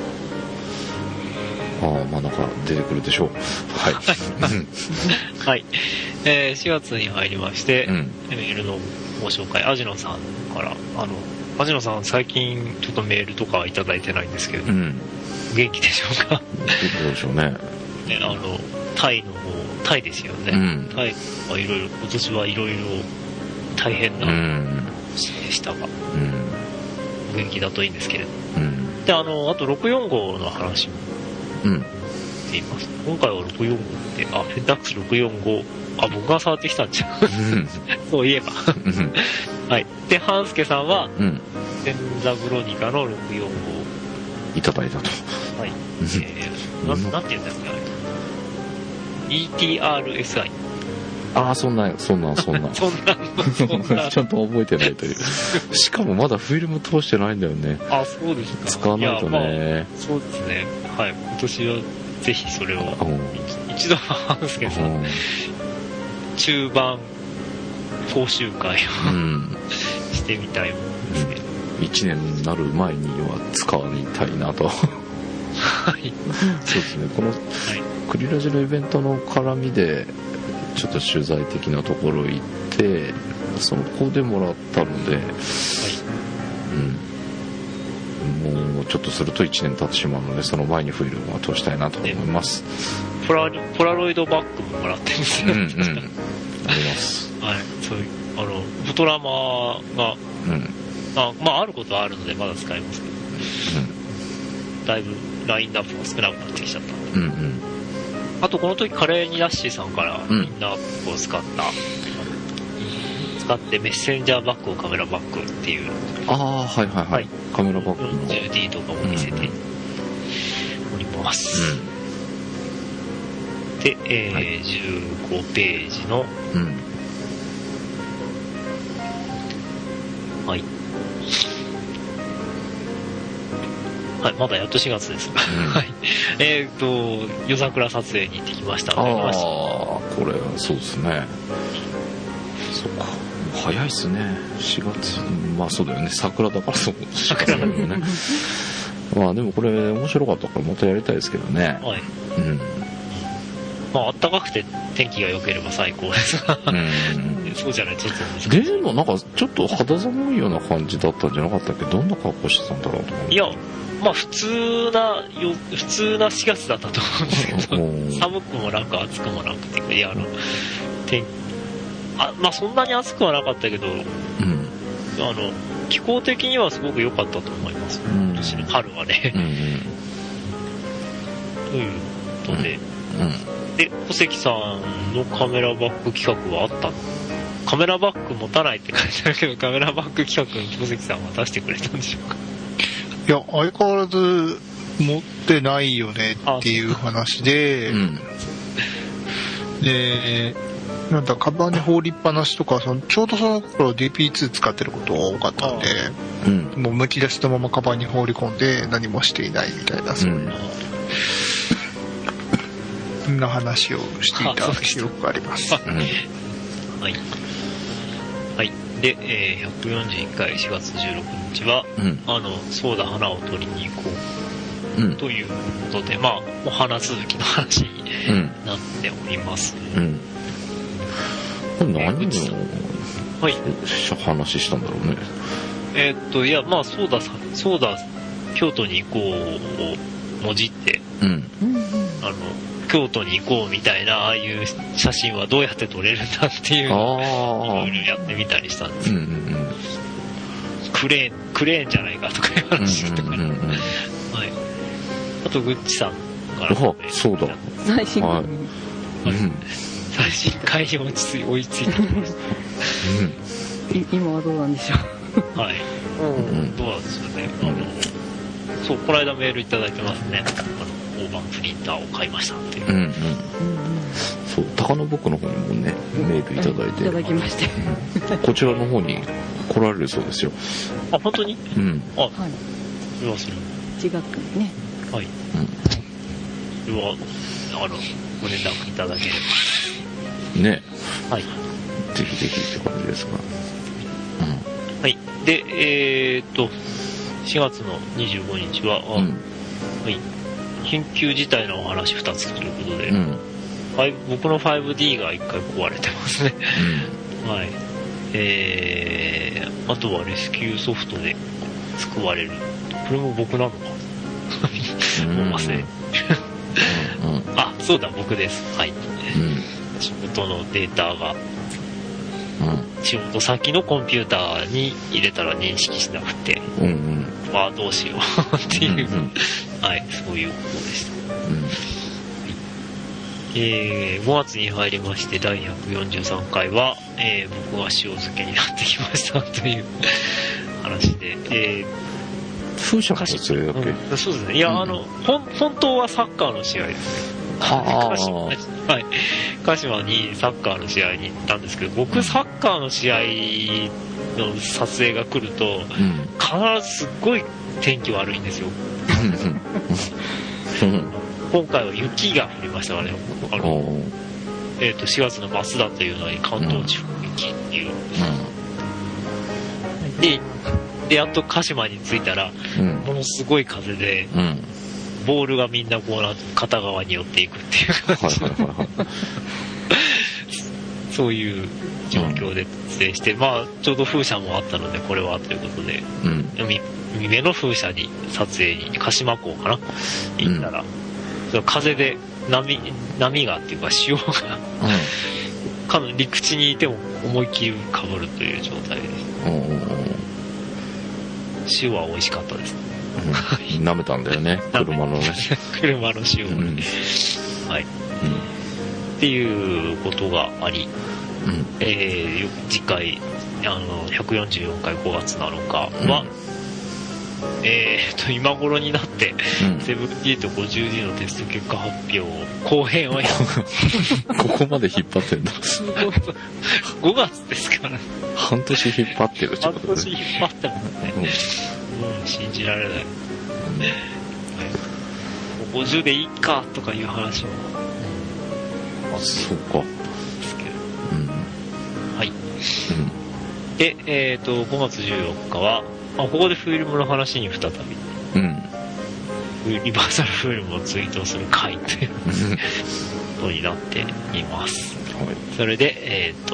S3: ああ、まあなんか出てくるでしょう。はい。
S2: はい。えー、しがつに入りまして、
S3: うん、
S2: メールのご紹介、アジノさんから、あの、アジノさん最近ちょっとメールとかはいただいてないんですけど、うん、元気でしょうか？
S3: どうでしょうね。
S2: ね、あの、タイの方、タイですよね。うん、タイはいろいろ、今年はいろいろ大変な年でしたが、うん、元気だといいんですけれど。うん、で、あの、あとろくよんごの話も、うん、っています。今回はろくよんごって、あ、ペンタックスろくよんご、あ、僕が触ってきたんじゃん。うん、そういえば。はい。で、ハンスケさんは、うん、センザブロニカのろくよんご
S3: いただいたと。
S2: はい。えー、な, なんて言うんですか、あれ。イーティーアールエスアイ。
S3: ああ、そんな、そんな、そんな。
S2: そんな、そんな。
S3: ちゃんと覚えてないという。しかもまだフィルム通してないんだよね。
S2: あ、そうですか。
S3: 使わないとね。
S2: まあ、そうですね。はい。今年はぜひそれを、一度はハンスケさん、中盤講習会を、うん、してみたいもんですけど。
S3: いちねんになる前には使いたいなと。はい。そうですね。この、はい、クリラジのイベントの絡みで、ちょっと取材的なところ行ってその子でもらったので、はい、うん、もうちょっとするといちねん経ってしまうのでその前にフィルムは通したいなと思います。
S2: ポラポラロイドバッグももらってるんですね。うん、うん、あり
S3: ます。
S2: はい、そういうあのフトラマが、うん、あまああることはあるのでまだ使えますけど、うん、だいぶラインナップが少なくなってきちゃったので。うんうん、あとこの時カレーにラッシーさんからみんなを使った、うん、使ってメッセンジャーバッグをカメラバッグっていう
S3: ああはいはいはい、はい、カメラバッグの
S2: ジューディー とかも見せております、うん、で、えーはい、じゅうごページの、うん、はいはい、まだやっとしがつです。うん、はい。えっ、ー、と、夜桜撮影に行ってきましたので。
S3: ああ、これ、そうですね。そっか。早いっすね。しがつ。まあそうだよね。桜だからそう。桜だよね。まあでもこれ面白かったからまたやりたいですけどね。はい。うん。
S2: まあ暖かくて天気が良ければ最高ですが。うん。そうじゃないちょっと難しい。
S3: でもなんかちょっと肌寒いような感じだったんじゃなかったっけど、どんな格好してたんだろうと思って。
S2: いや。まあ普通なよ普通なしがつだったと思うんですけど寒くもなく暑くもなくていやあの天あまあそんなに暑くはなかったけど、うん、あの気候的にはすごく良かったと思います、うん、今年の春はね、うんうん、ということで、うん、で小関さんのカメラバッグ企画はあったの？カメラバッグ持たないって書いてあるけどカメラバッグ企画に小関さんは出してくれたんでしょうか？
S4: いや相変わらず持ってないよねっていう話で、うん、でなんだカバンに放りっぱなしとかそのちょうどその頃 ディーピーツー 使ってることが多かったんで、うん、もうむき出しのままカバンに放り込んで何もしていないみたいなそういう、うん、な話をしていた記憶があります。はい、
S2: はいで、えー、ひゃくよんじゅういっかいしがつじゅうろくにちは、うん、あのそうだ花を取りに行こう、うん、ということでまあお花続きの話になっております、うん、
S3: これ何の話したんだろうね。
S2: えー、っといやまあそうだそうだ京都に行こうをもじって、うん、あの京都に行こうみたいなああいう写真はどうやって撮れるんだっていうのをいろいろやってみたりしたんですよ、うんうんうん、クレーンクレーンじゃないかとかいう話とか、うんうんうんうん、はい、あとグッチさんから、ね、
S3: あそうだ
S5: 最新回、はい
S2: うん、最新回に追いつい追いついてきました、
S5: うん、今はどうなんでしょ
S2: うはい、うん、どうなんですよねあのそうこの間メールいただいてますね大判プリンターを買いましたっていう、うんうん、
S3: そう高野僕の方にもねメールいただいて、
S5: いただきまして、
S3: うん、こちらの方に来られるそうですよ。
S2: あ、本当に？
S3: うん。
S2: あ、
S5: はい。
S2: それはそれ。
S5: いちがつにね。
S2: はい。うん。それは、あの、ご連絡いただければ。
S3: ね。
S2: はい。
S3: ぜひぜひって感じですが。
S2: うん。はい。で、えー、っと、しがつのにじゅうごにちは、うん、はい。緊急事態のお話ふたつということで、うん、僕の ファイブディー がいっかい壊れてますね。うん、はい。えー、あとはレスキューソフトで救われる。これも僕なのかもう忘れ。あ、そうだ、僕です。はい。うん、仕事のデータが、うん、仕事先のコンピューターに入れたら認識しなくて、うんうん、ああ、どうしようっていう、うんうん、はい、そういうことでした。うんえー、ごがつに入りましてだいひゃくよんじゅうさんかいは、えー、僕は塩漬けになってきましたという話で、えー、
S3: 風車かしそれだけ、
S2: うん、そうですね。いや、うん、あの本本当はサッカーの試合ですね。は鹿島、はい、鹿島にサッカーの試合に行ったんですけど、僕サッカーの試合の撮影が来ると、うん、必ずすっごい天気悪いんですよ。今回は雪が降りましたからね。あの、えっと、しがつの末だというのに関東地方雪っていう、うん、で, でやっと鹿島に着いたら、うん、ものすごい風で、うん、ボールがみんなこうな片側に寄っていくっていう感じそういう状況で撮影して、まあちょうど風車もあったのでこれはということで、うん、海, 海辺の風車に撮影に鹿島港かな行ったら、うん風で 波, 波がっていうか潮が、うん、かなり陸地にいても思いっきりかぶるという状態です。塩は美味しかったです、
S3: うん、舐めたんだよね車のね
S2: 車の塩をね、うん、はい、うん、っていうことがあり、うんえー、次回あのひゃくよんじゅうよんかいごがつなのかは、うんえー、と今頃になって、うん、セブンティーと ごじゅうディー のテスト結果発表後編をや
S3: ここまで引っ張ってんだ
S2: ごがつですから
S3: 半年引っ張ってるってことね。
S2: 半年引っ張ってますね、うんうん、信じられない、うん、ごじゅうでいいかとかいう話も、
S3: うん、あそうか
S2: ですけど、
S3: うん、
S2: はい、うん、で、えー、とごがつじゅうよっかはあここでフィルムの話に再び、うん、リバーサルフィルムをツイートする回ということになっています、はい、それでえっ、ー、と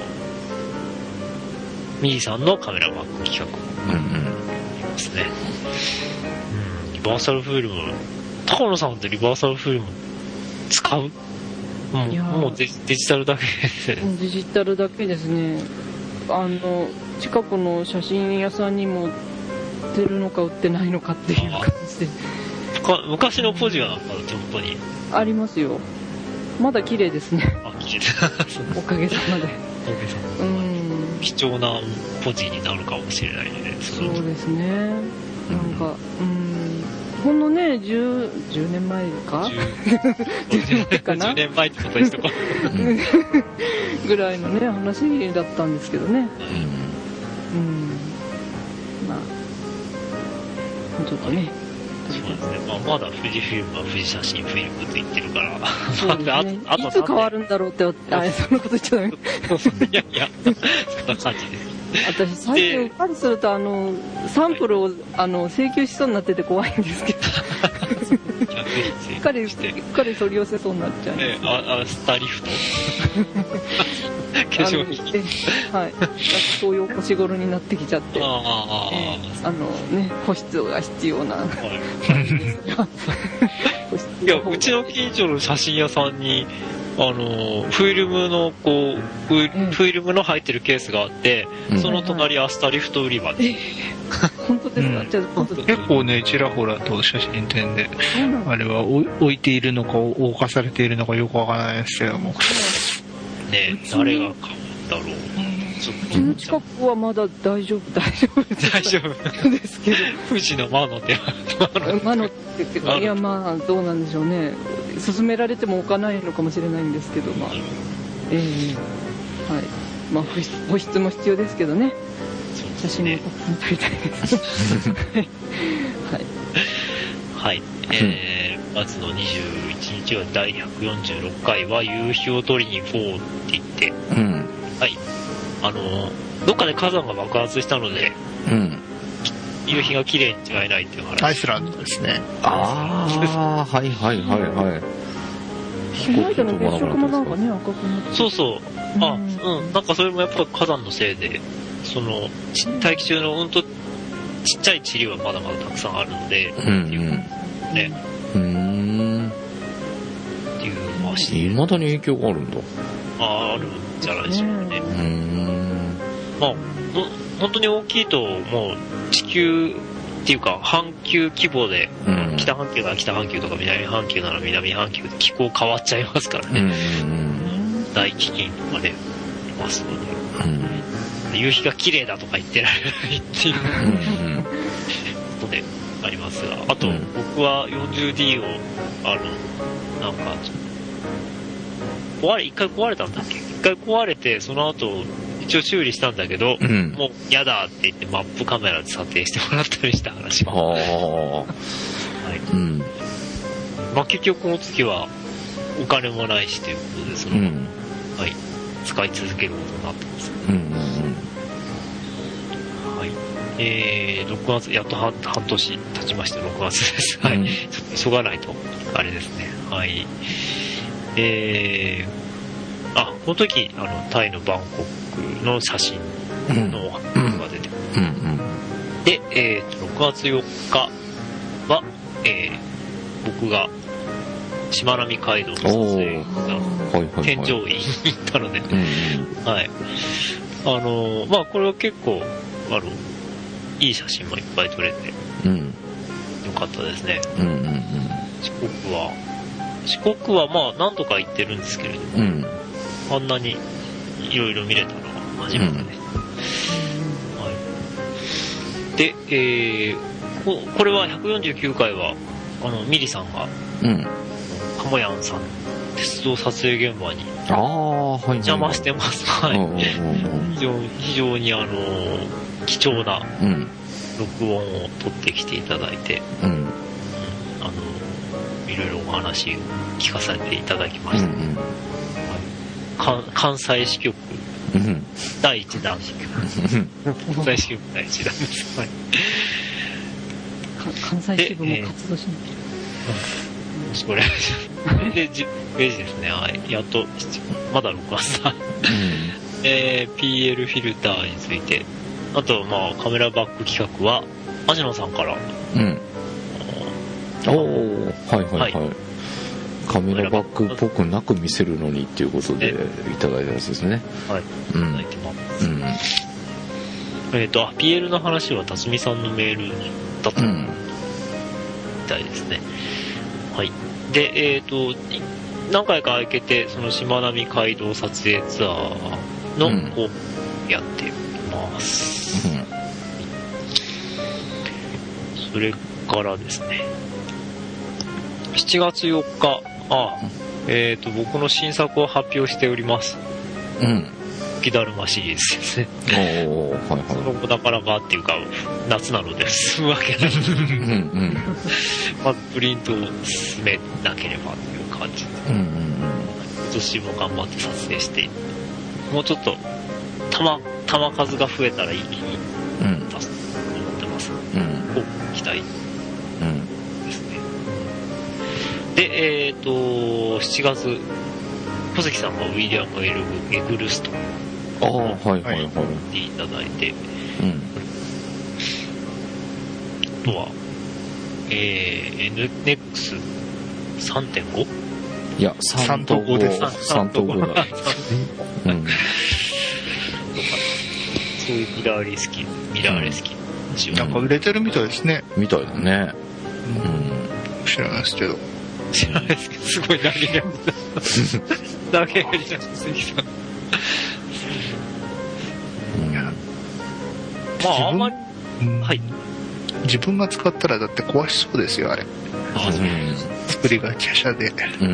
S2: ミーさんのカメラバッグ企画もいますね、うんうん、リバーサルフィルム高野さんってリバーサルフィルム使う？もう、もうデジ、デジタルだけですね。
S5: デジタルだけですね。あの近くの写真屋さんにも売ってるのか売ってないのかっていう感じで
S2: 昔のポジがなんか手元に
S5: ありますよ。まだ綺麗ですね。
S2: あ綺麗
S5: おかげさまで
S2: おかげさまで、うん、貴重なポジになるかもしれないね。
S5: そうですね。なんかうんほんのね 10, 10年前かじゅうねんまえかな
S2: じゅうねんまえってことにしとこ
S5: うぐらいのね話だったんですけどね、うん、うん、まあちょっとね
S2: そうですね、まあ、まだ富士フィルムは富士写真フィルムと言ってるから
S5: そうですねあといつ変わるんだろうってあそんなこと言っちゃダメ
S2: いやいやそんな感じです。
S5: 私最近うっかりするとあのサンプルをあの請求しそうになってて怖いんですけどうっかりうっかり取り寄せそうになっちゃう、
S2: えー、ああスタリフト化粧品
S5: はい、そういうお年頃になってきちゃってあ、えー、あのね保湿が必要な、はい、
S2: いやうちの近所の写真屋さんにあのフィルムのこうフィルムの入ってるケースがあって、うん、その隣アスタリフト売り場で、
S5: えー、本当ですか、うん、じゃあ本当
S4: 結構ねちらほらと写真展で、うん、あれは置いているのか置かされているのかよくわからないですけども
S2: ね誰が買うんだろう。
S5: うちの近くはまだ大丈夫大丈夫
S2: 大丈夫
S5: ですけど
S2: 富士の魔の手は
S5: 魔の手っていうかいやまあどうなんでしょうね。勧められても置かないのかもしれないんですけどまあええー、はいまあ保湿も必要ですけどね。
S2: そう
S5: 写真もたくさん撮りたいですはい
S2: はい、えー、まずのにじゅういちにちはだいひゃくよんじゅうろっかいは夕日を撮りに行こうって言って、うん、はいあのどっかで火山が爆発したので、うん、夕日が綺麗に違いないっていう話。
S4: アイスランドですね。
S3: ああはいはいはいはい。
S5: この間の月食もなんかね赤くなって。
S2: そうそう。あ、うん、うん、なんかそれもやっぱ火山のせいで、その大気中のうんとちっちゃい塵はまだまだたくさんあるので、うんうん、ね。うーん。っていうまあ
S3: 未だに影響があるんだ。
S2: ああるんじゃないでしょうかね。うーん。まあ本当に大きいともう地球っていうか半球規模で、うん、北半球なら北半球とか南半球なら南半球で気候変わっちゃいますからね、うんうん、大飢饉とかねますので、うん、夕日が綺麗だとか言ってられないっていうことでありますが、あと、うん、僕は よんじゅうディー をあのなんか壊れ一回壊れたんだっけ一回壊れてその後一応修理したんだけど、うん、もう嫌だって言ってマップカメラで撮影してもらったりした話が、はいうん、まあ結局この月はお金もないしということでその、うんはい、使い続けることになってます、うんうんうんはいえー、ろくがつやっと 半, 半年経ちましてろくがつです、はいうん、ちょっと急がないとあれですねはいえー、あこの時あのタイのバンコクの写真のが出て、うんうんうん、で、えー、ろくがつよっかは、えー、僕がしまなみ海道の撮影が添乗員に行ったので、はいはい、あのまあこれは結構あのいい写真もいっぱい撮れて、うん、よかったですね、うんうんうん、四国は四国はまあ何度か行ってるんですけれども、うん、あんなにいろいろ見れたのは初めてです、うんはい、で、えー、こ, これはひゃくよんじゅうきゅうかいはあのミリさんが、うん、カモヤンさん鉄道撮影現場に邪魔してます、はいはい、非常に非常にあの貴重な録音を取ってきていただいて、うん、あのいろいろお話を聞かせていただきました、うんうんはい、関西支局、うん、だいいちだん支局関西支局だいいちだんです、はい、
S5: 関西支部も活動しない、
S2: えー、よろしくお願いしますでじゅっページですね、はい、やっとまだろくがつだ、うんえー、ピーエル フィルターについてあとまあカメラバック企画は芦野さんから、うん
S3: おおはいはいはい、はい、カメラバッグっぽくなく見せるのにっていうことでいただいたやつですね
S2: はい、うん、いただいてます、うん、えっ、ー、と ピーエル の話は辰巳さんのメールだったみたいですね、うん、はいでえっ、ー、と何回か空けてそのしまなみ海道撮影ツアーの、うん、をやってます、うん、それからですねしちがつよっかあ、えーと僕の新作を発表しておりますうん雪だるまシリーズですねお、はいはい、その後なかなかっていうか夏なので進むわけないうん、うんまあ、プリントを進めなければという感じで、うんうんうん、今年も頑張って撮影してもうちょっと弾数が増えたら一気に出すと思ってます、うん、を期待ですね、うん、でえっ、ー、としちがつ小関さんがウィリアム・エルグ・エグルストンを見ていただいて、うん、あとは、えー、エヌエックスさんてんご?
S3: いやさんとごですさんとごだ、うん、
S2: そういうミラーレス機ミラーレス機、
S4: うん、なんか売れてるみたいですね
S3: みたいだね、
S4: うん、知らないですけど
S2: 知らないですけどすごい投げやりだ投げやりだ関さん、うん、まああんまり、うん、はい
S4: 自分が使ったらだって壊しそうですよあれあ、うん、作りが華奢で、
S3: うん、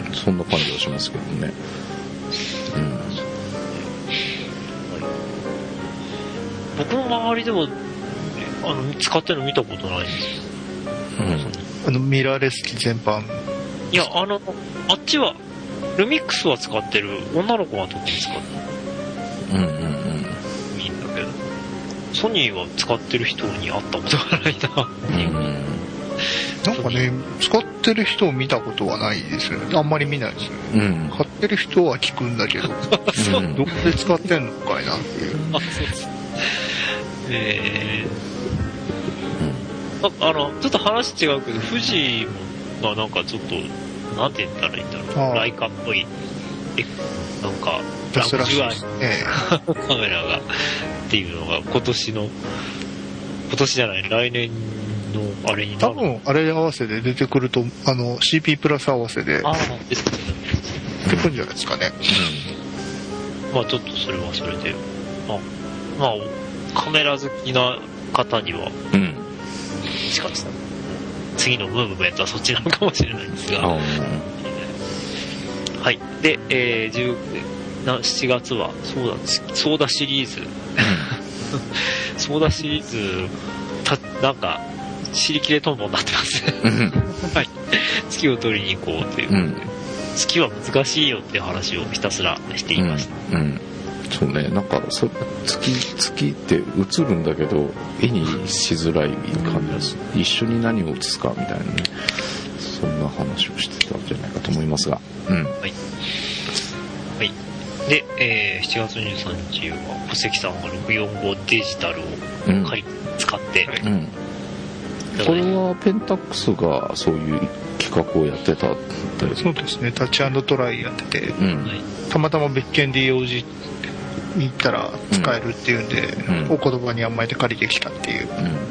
S3: そんな感じはしますけどね、うん、
S2: 僕の周りでもあの使ってるの見たことないんですよ、
S3: うん、
S4: あのミラーレス機全般。
S2: いや、あのあっちはルミックスは使ってる、女の子は特に使ってる、うんうんうん、いいんだけど、ソニーは使ってる人に会ったことがないな、うん、
S4: なんかね、使ってる人を見たことはないですよね。あんまり見ないですよね、うん、買ってる人は聞くんだけどうん、どこで使ってんのかいなっていう。あ、そうです。
S2: えー、うん、あ, あのちょっと話違うけど、富士がなんかちょっとなんて言ったらいいんだろう、ライカっぽい、え、なんかラグジュアリーカメラがっていうのが今年の今年じゃない来年のあれになる。
S4: 多分あれ合わせで出てくると、あの シーピー プラス合わせで出てくるんじゃないですかね、
S2: うん、まあちょっとそれはそれで、まあ、まあ、カメラ好きな方には、うん、もしかしたら次のムーブメントはそっちなのかもしれないんですが、はい。で、えー、しちがつはソーダ、ソーダシリーズソーダシリーズたなんか尻切れトンボになってますねはい。月を取りに行こうということで、うん、月は難しいよっていう話をひたすらしていました、うんうん、
S3: そうね、なんかそ月月って映るんだけど絵にしづらい感じです、うん、一緒に何を映すかみたいなね、そんな話をしてたんじゃないかと思いますが、うん、はい、
S2: はい、で、えー、しちがつにじゅうさんにちは小関さんがろくよんごデジタルを借り、うん、使って、うん、
S3: これはペンタックスがそういう企画をやってたんだよね。
S4: そうですね、タッチ&トライやってて、うん、たまたま別件で用事に行ったら使えるっていうんで、うん、お言葉に甘えて借りてきたっていう、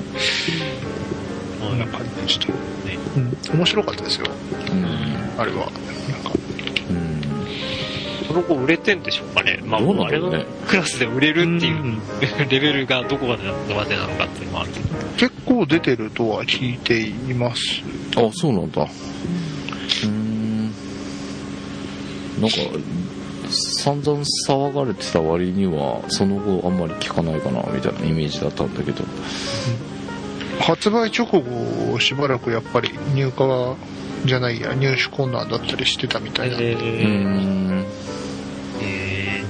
S4: うん、こんな感じでした、ね、うん、面白かったですよ、うん、あれはなんか、
S2: うん、その子売れてんでしょうかね。まあ、ね、あれのクラスで売れるっていう、うん、レベルがどこまでなのかっていうのもあるけど、
S4: 結構出てるとは聞いています。
S3: あ、そうなんだ。うーん、なんか散々騒がれてた割にはその後あんまり聞かないかなみたいなイメージだったんだけど、
S4: うん、発売直後しばらくやっぱり入荷じゃないや入手困難だったりしてたみたいなんで、えー、うーん、
S2: え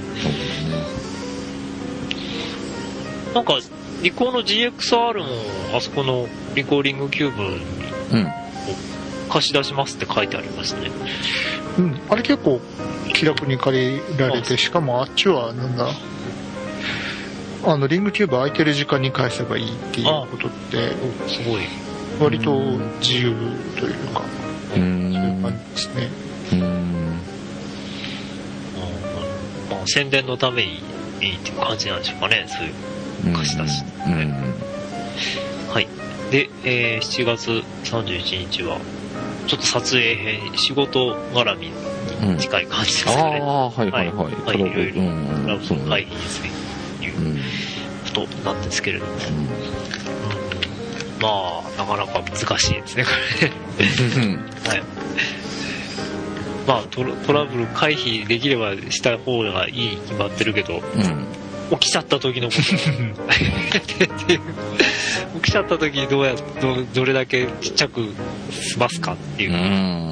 S2: ー、なんかリコーの ジーエックスアール もあそこのリコーディングキューブを貸し出しますって書いてありますね。
S4: うん、あれ結構気楽に借りられて、しかもあっちはなんだ、あのリングキューブ空いてる時間に返せばいいっていうことって
S2: すごい
S4: 割と自由というか、うん、そういう感じですね。うん、
S2: まあ、宣伝のためにいいっていう感じなんでしょうかね、そういう貸し出し、うんうん、はい。で、えー、しちがつさんじゅういちにちはちょっと撮影編、仕事絡みに近い感じですかね、うん、ああ、はいはいはい、はい、いろいろトラブル回避ですねということなんですけれども、うんうん、まあなかなか難しいですねこれはい。まあトラ、トラブル回避できればした方がいいに決まってるけど、うん、起きちゃった時のこと起きちゃった時にどうや ど, どれだけちっちゃく済ますかっていう、うん、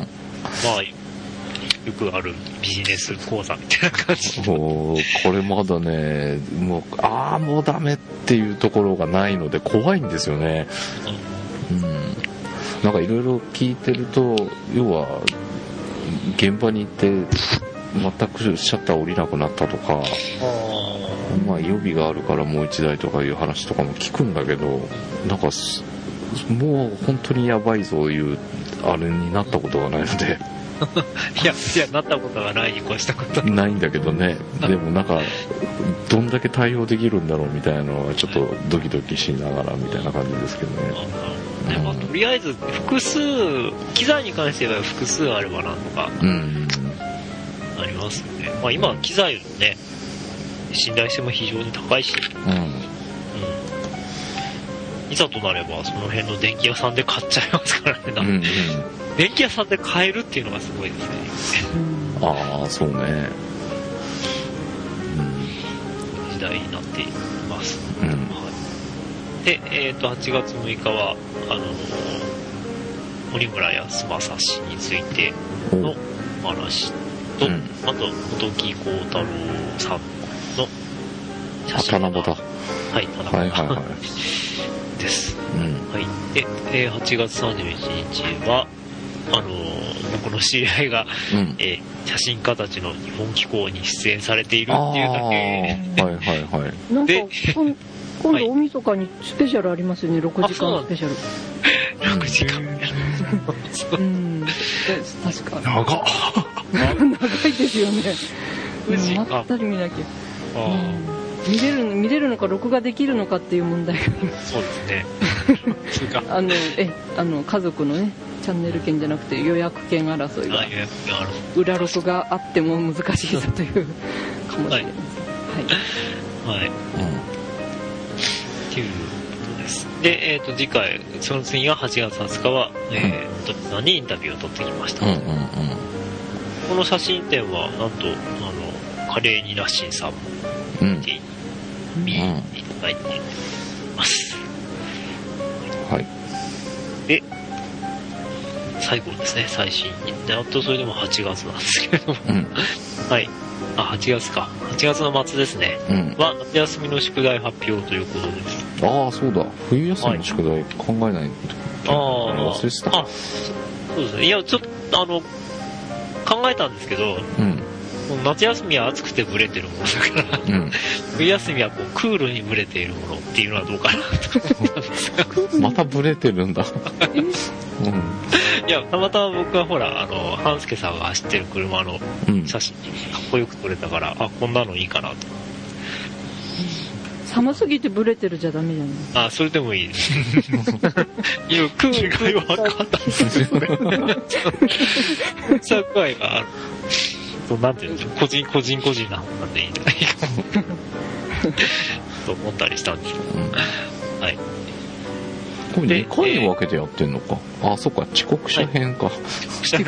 S2: まあよくあるビジネス講座みたいな感じ。
S3: もうこれまだね、もうああもうダメっていうところがないので怖いんですよね。うん、うん、なんかいろいろ聞いてると、要は現場に行って全くシャッター降りなくなったとか、まあ予備があるからもう一台とかいう話とかも聞くんだけど、なんかもう本当にやばいぞいうあれになったことがないので
S2: いやいやなったことがないに越したこと
S3: ないんだけどね。でもなんかどんだけ対応できるんだろうみたいなのはちょっとドキドキしながらみたいな感じですけどね。
S2: ね、まあ、とりあえず複数機材に関しては複数あればなんとかありますよね。まあ、今機材のね信頼性も非常に高いし、うんうん、いざとなればその辺の電気屋さんで買っちゃいますからね。うんうん、電気屋さんで買えるっていうのがすごいですね。
S3: ああそうね、
S2: うん、時代になっています、うん、 で、えー、とはちがつむいかはあの森村康政氏についての話と、うん、あと本木幸太郎さんの写真が、
S3: 七夕、
S2: はい、七夕、はいはいはい、です、うん、はい。で、えー、はちがつさんじゅういちにちはあのー、僕の知り合いが、うんえー、写真家たちの日本機構に出演されているっていうだけ
S3: はいはいはい
S5: なんか今度大晦日にスペシャルありますよね、ろくじかんスペシャル。
S2: ろくじかん
S5: うん、確か
S4: 長っ
S5: 長いですよね。まったり見なきゃ、うん、見れる見れるのか録画できるのかっていう問題が
S2: そうですね
S5: あのえあの家族のねチャンネル権じゃなくて予約権争いが裏録があっても難しいぞというかもしれないですはい、はいはいうん
S2: ということです。で、えっ、ー、と次回その次がはちがつはつかは、うん、えー、と皆さんにインタビューを取ってきました。うんうんうん、この写真展はなんとあのカレーニラッシンさんも見て、うん、見ていただいています。
S3: はい。
S2: で最後ですね、最新であとそれでもはちがつなんですけれども、うん、はい。あ、はちがつか。はちがつの末ですね。うん、は、夏休みの宿題発表ということです。
S3: ああ、そうだ。冬休みの宿題考えないと。
S2: はい、ああ、
S3: 忘れてた。
S2: あ、そうですね。いや、ちょっと、あの、考えたんですけど、うん、夏休みは暑くてブレてるものだから、うん、冬休みはこうクールにブレているものっていうのはどうかなと思ったんですが。
S3: またブレてるんだ。
S2: うん、いやたまたま僕はほらあの半助さんが走ってる車の写真かっこよく撮れたから、うん、あこんなのいいかなと。
S5: 寒すぎてブレてるじゃダメじゃない。
S2: あそれでもいいです。いやクール違いは分かったんですよね。さ具合がある。そうなんていうんでしょう、個人個人個人な方なんでいいんじゃないかと思ったりしたんですけど、うん、はい。
S3: これにかいに分けてやってんのか。えー、あ、そっか、遅刻者編か。
S2: はい、遅刻者編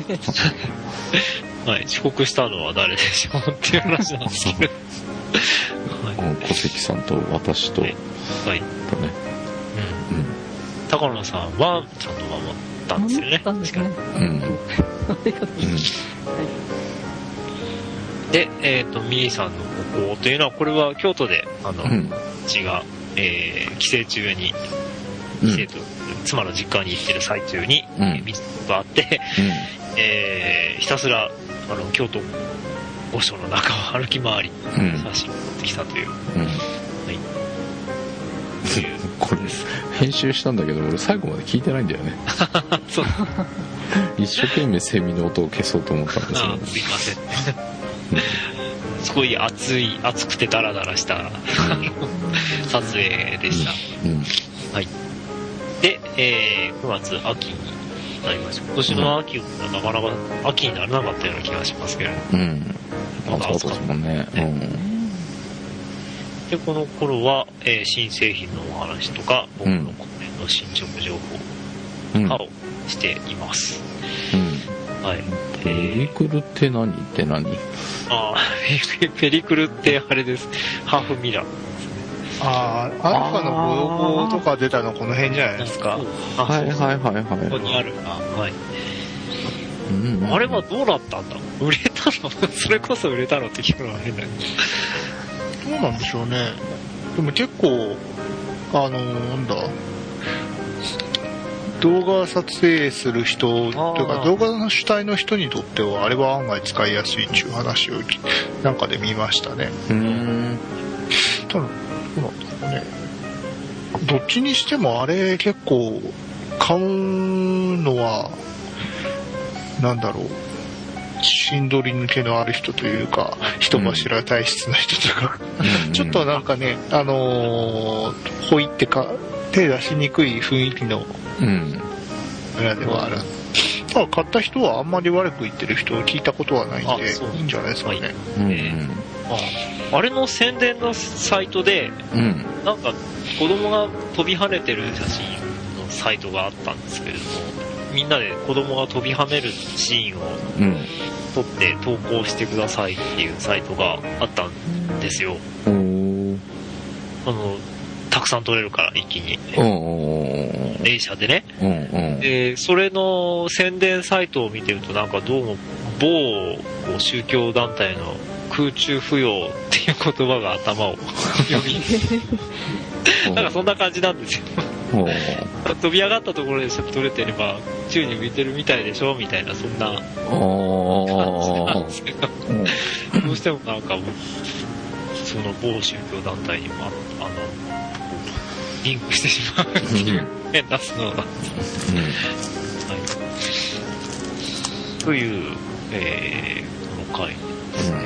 S2: は、はい、遅刻したのは誰でしょうっていう話なんですけど。
S3: はい、小関さんと私と、はい。はい、とね。
S2: うん。うん、高野さんはちゃんと守ったんですよね。
S5: 守ったんですね。うん。ありがとうございます。
S2: で、えっ、ー、と、ミリーさんのここというのは、これは京都で、あの、うん、父が、えー、帰省中に、帰省と、うん、妻の実家に行ってる最中に、うん、見つがあって、うん、えー、ひたすら、あの、京都御所の中を歩き回り、うん、写真を撮ってきたという。うん、はい。
S3: というこれ、編集したんだけど、俺最後まで聞いてないんだよね。
S2: そう。
S3: 一生懸命セミの音を消そうと思ったんですけど、ね。
S2: すいません。すごい暑い、暑くてダラダラした撮影でした。うんうん、はい。で、えー、くがつ秋になりました。今年の秋はなかなか秋にならなかったような気がしますけれども。うん。
S3: まだ暑かったですもんね。うん。
S2: で、この頃は、えー、新製品のお話とか、僕のこの進捗情報とかをしています。うん。はい。
S3: ペリクルって何って何？
S2: ああ、ペリクルってあれです。ハーフミラー。
S4: ああ、アルファのご号とか出たのこの辺じゃないですか。
S3: はいはいはいはい。
S2: ここにあるな。はい。うん、あれはどうなったんだ？売れたの？それこそ売れたのって聞くのは変だけど。
S4: どうなんでしょうね。でも結構、あのー、なんだ、動画撮影する人というか動画の主体の人にとってはあれは案外使いやすいっていう話をなんかで見ましたね。うーん。ただどうなんですかね。どっちにしてもあれ結構買うのはなんだろう。心取り抜けのある人というか人柱体質な人とか、うん、ちょっとなんかねあのー、ほいってか手出しにくい雰囲気の裏ではある、うん、買った人はあんまり悪く言ってる人を聞いたことはないんでいいんじゃないですかね、はいうん、
S2: あ, あれの宣伝のサイトで、うん、なんか子供が飛び跳ねてる写真のサイトがあったんですけれどもみんなで子供が飛び跳ねるシーンを撮って投稿してくださいっていうサイトがあったんですよ、うん、あのたくさん撮れるから一気に、
S3: うん、
S2: 連写でね、
S3: うんうん、
S2: でそれの宣伝サイトを見てるとなんかどうも某こう宗教団体の空中浮揚っていう言葉が頭を読みなんかそんな感じなんですよ飛び上がったところで撮れてれば宙に浮いてるみたいでしょみたいなそんな感じなんですけどどうしてもなんかその某宗教団体にもあのリンクしてしまうっていう変なスノーなんです、うんはい、という、えー、この回ですね、うんはい、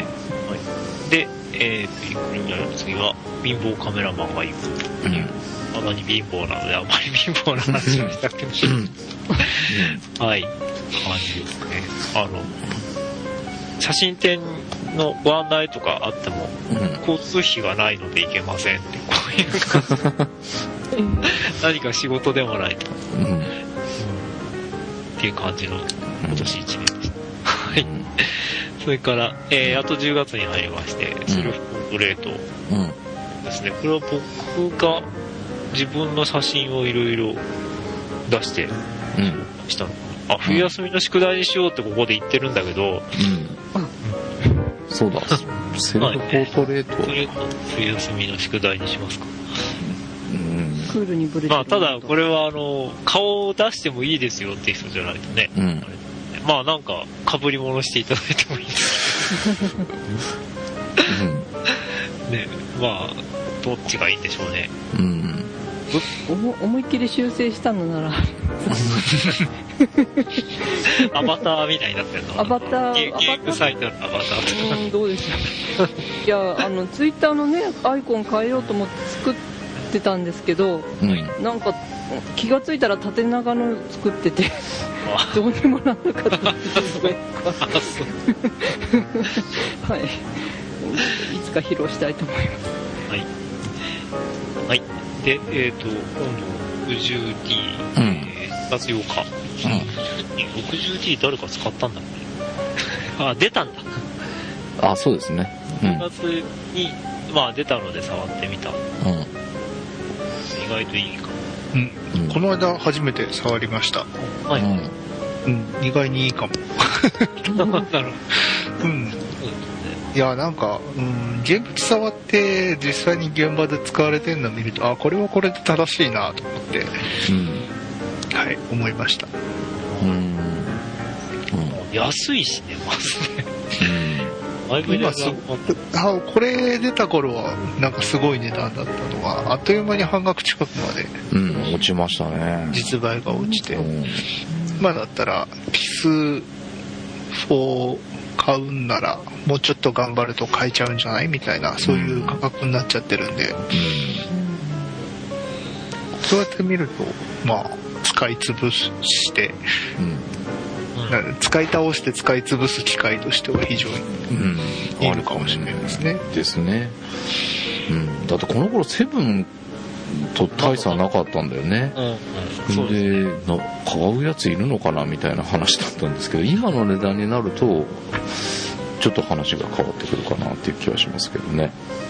S2: で、えー、次は貧乏カメラマンが行くという、うん、まだに貧乏なのであまり貧乏な話をしたくない、うん、はい感じですね。あの写真展のご案内とかあっても、うん、交通費がないので行けませんってこういう感じ何か仕事でもないと、うんうん、っていう感じの今年いちねんでした、はい、うん、それから、えー、あとじゅうがつに入りましてセルフポートレートですね、これは僕が自分の写真をいろいろ出してしたの、うん、あ冬休みの宿題にしようってここで言ってるんだけど、うん
S3: そうだセルフポートレート、
S2: はい、冬休みの宿題にしますか。
S5: うん、クールにブレてる、
S2: まあ、ただこれはあの顔を出してもいいですよって人じゃないとね、うん、まあなんか被り物していただいてもいいですけど、うん、ねまあどっちがいいんでしょうね、うん、
S5: 思いっきり修正したのなら
S2: アバターみたいになってるの
S5: アバター
S2: ゲームサイトのアバター
S5: うんどうでしょういやあのツイッターのねアイコン変えようと思って作ってたんですけど、うん、なんか気がついたら縦長の作っててどうにもならなかったっていうのがはいいつか披露したいと思います
S2: はいはいでえっ、ー、と今度 ろくじゅうディー、うんえー、しがつようか、うん、ろくじゅうディー 誰か使ったんだあ出たんだ
S3: あそうですね、
S2: うん、しがつにまあ出たので触ってみた、うん、意外といいかも、
S4: うん、この間初めて触りましたはい、うん、意外にいいかも
S2: なんだろう
S4: うんいやなんか、うん、現物触って実際に現場で使われてるのを見るとあこれはこれで正しいなと思って、うん、はい思いましたうん、うん、
S2: 安いしねまずね、
S4: うん、今すあこれ出た頃はなんかすごい値段だったのがあっという間に半額近くまで、
S3: うん、落ちましたね
S4: 実売が落ちて、うん、今だったらピスフォー買うんならもうちょっと頑張ると買えちゃうんじゃないみたいなそういう価格になっちゃってるんで、うん、そうやって見るとまあ使い潰して、うん、使い倒して使い潰す機会としては非常にいいのかもしれないですね、
S3: うん、ですね、うん、だってこの頃セブンと大差なかったんだよね、うんうん、でな買うやついるのかなみたいな話だったんですけど今の値段になるとちょっと話が変わってくるかなっていう気はしますけどね、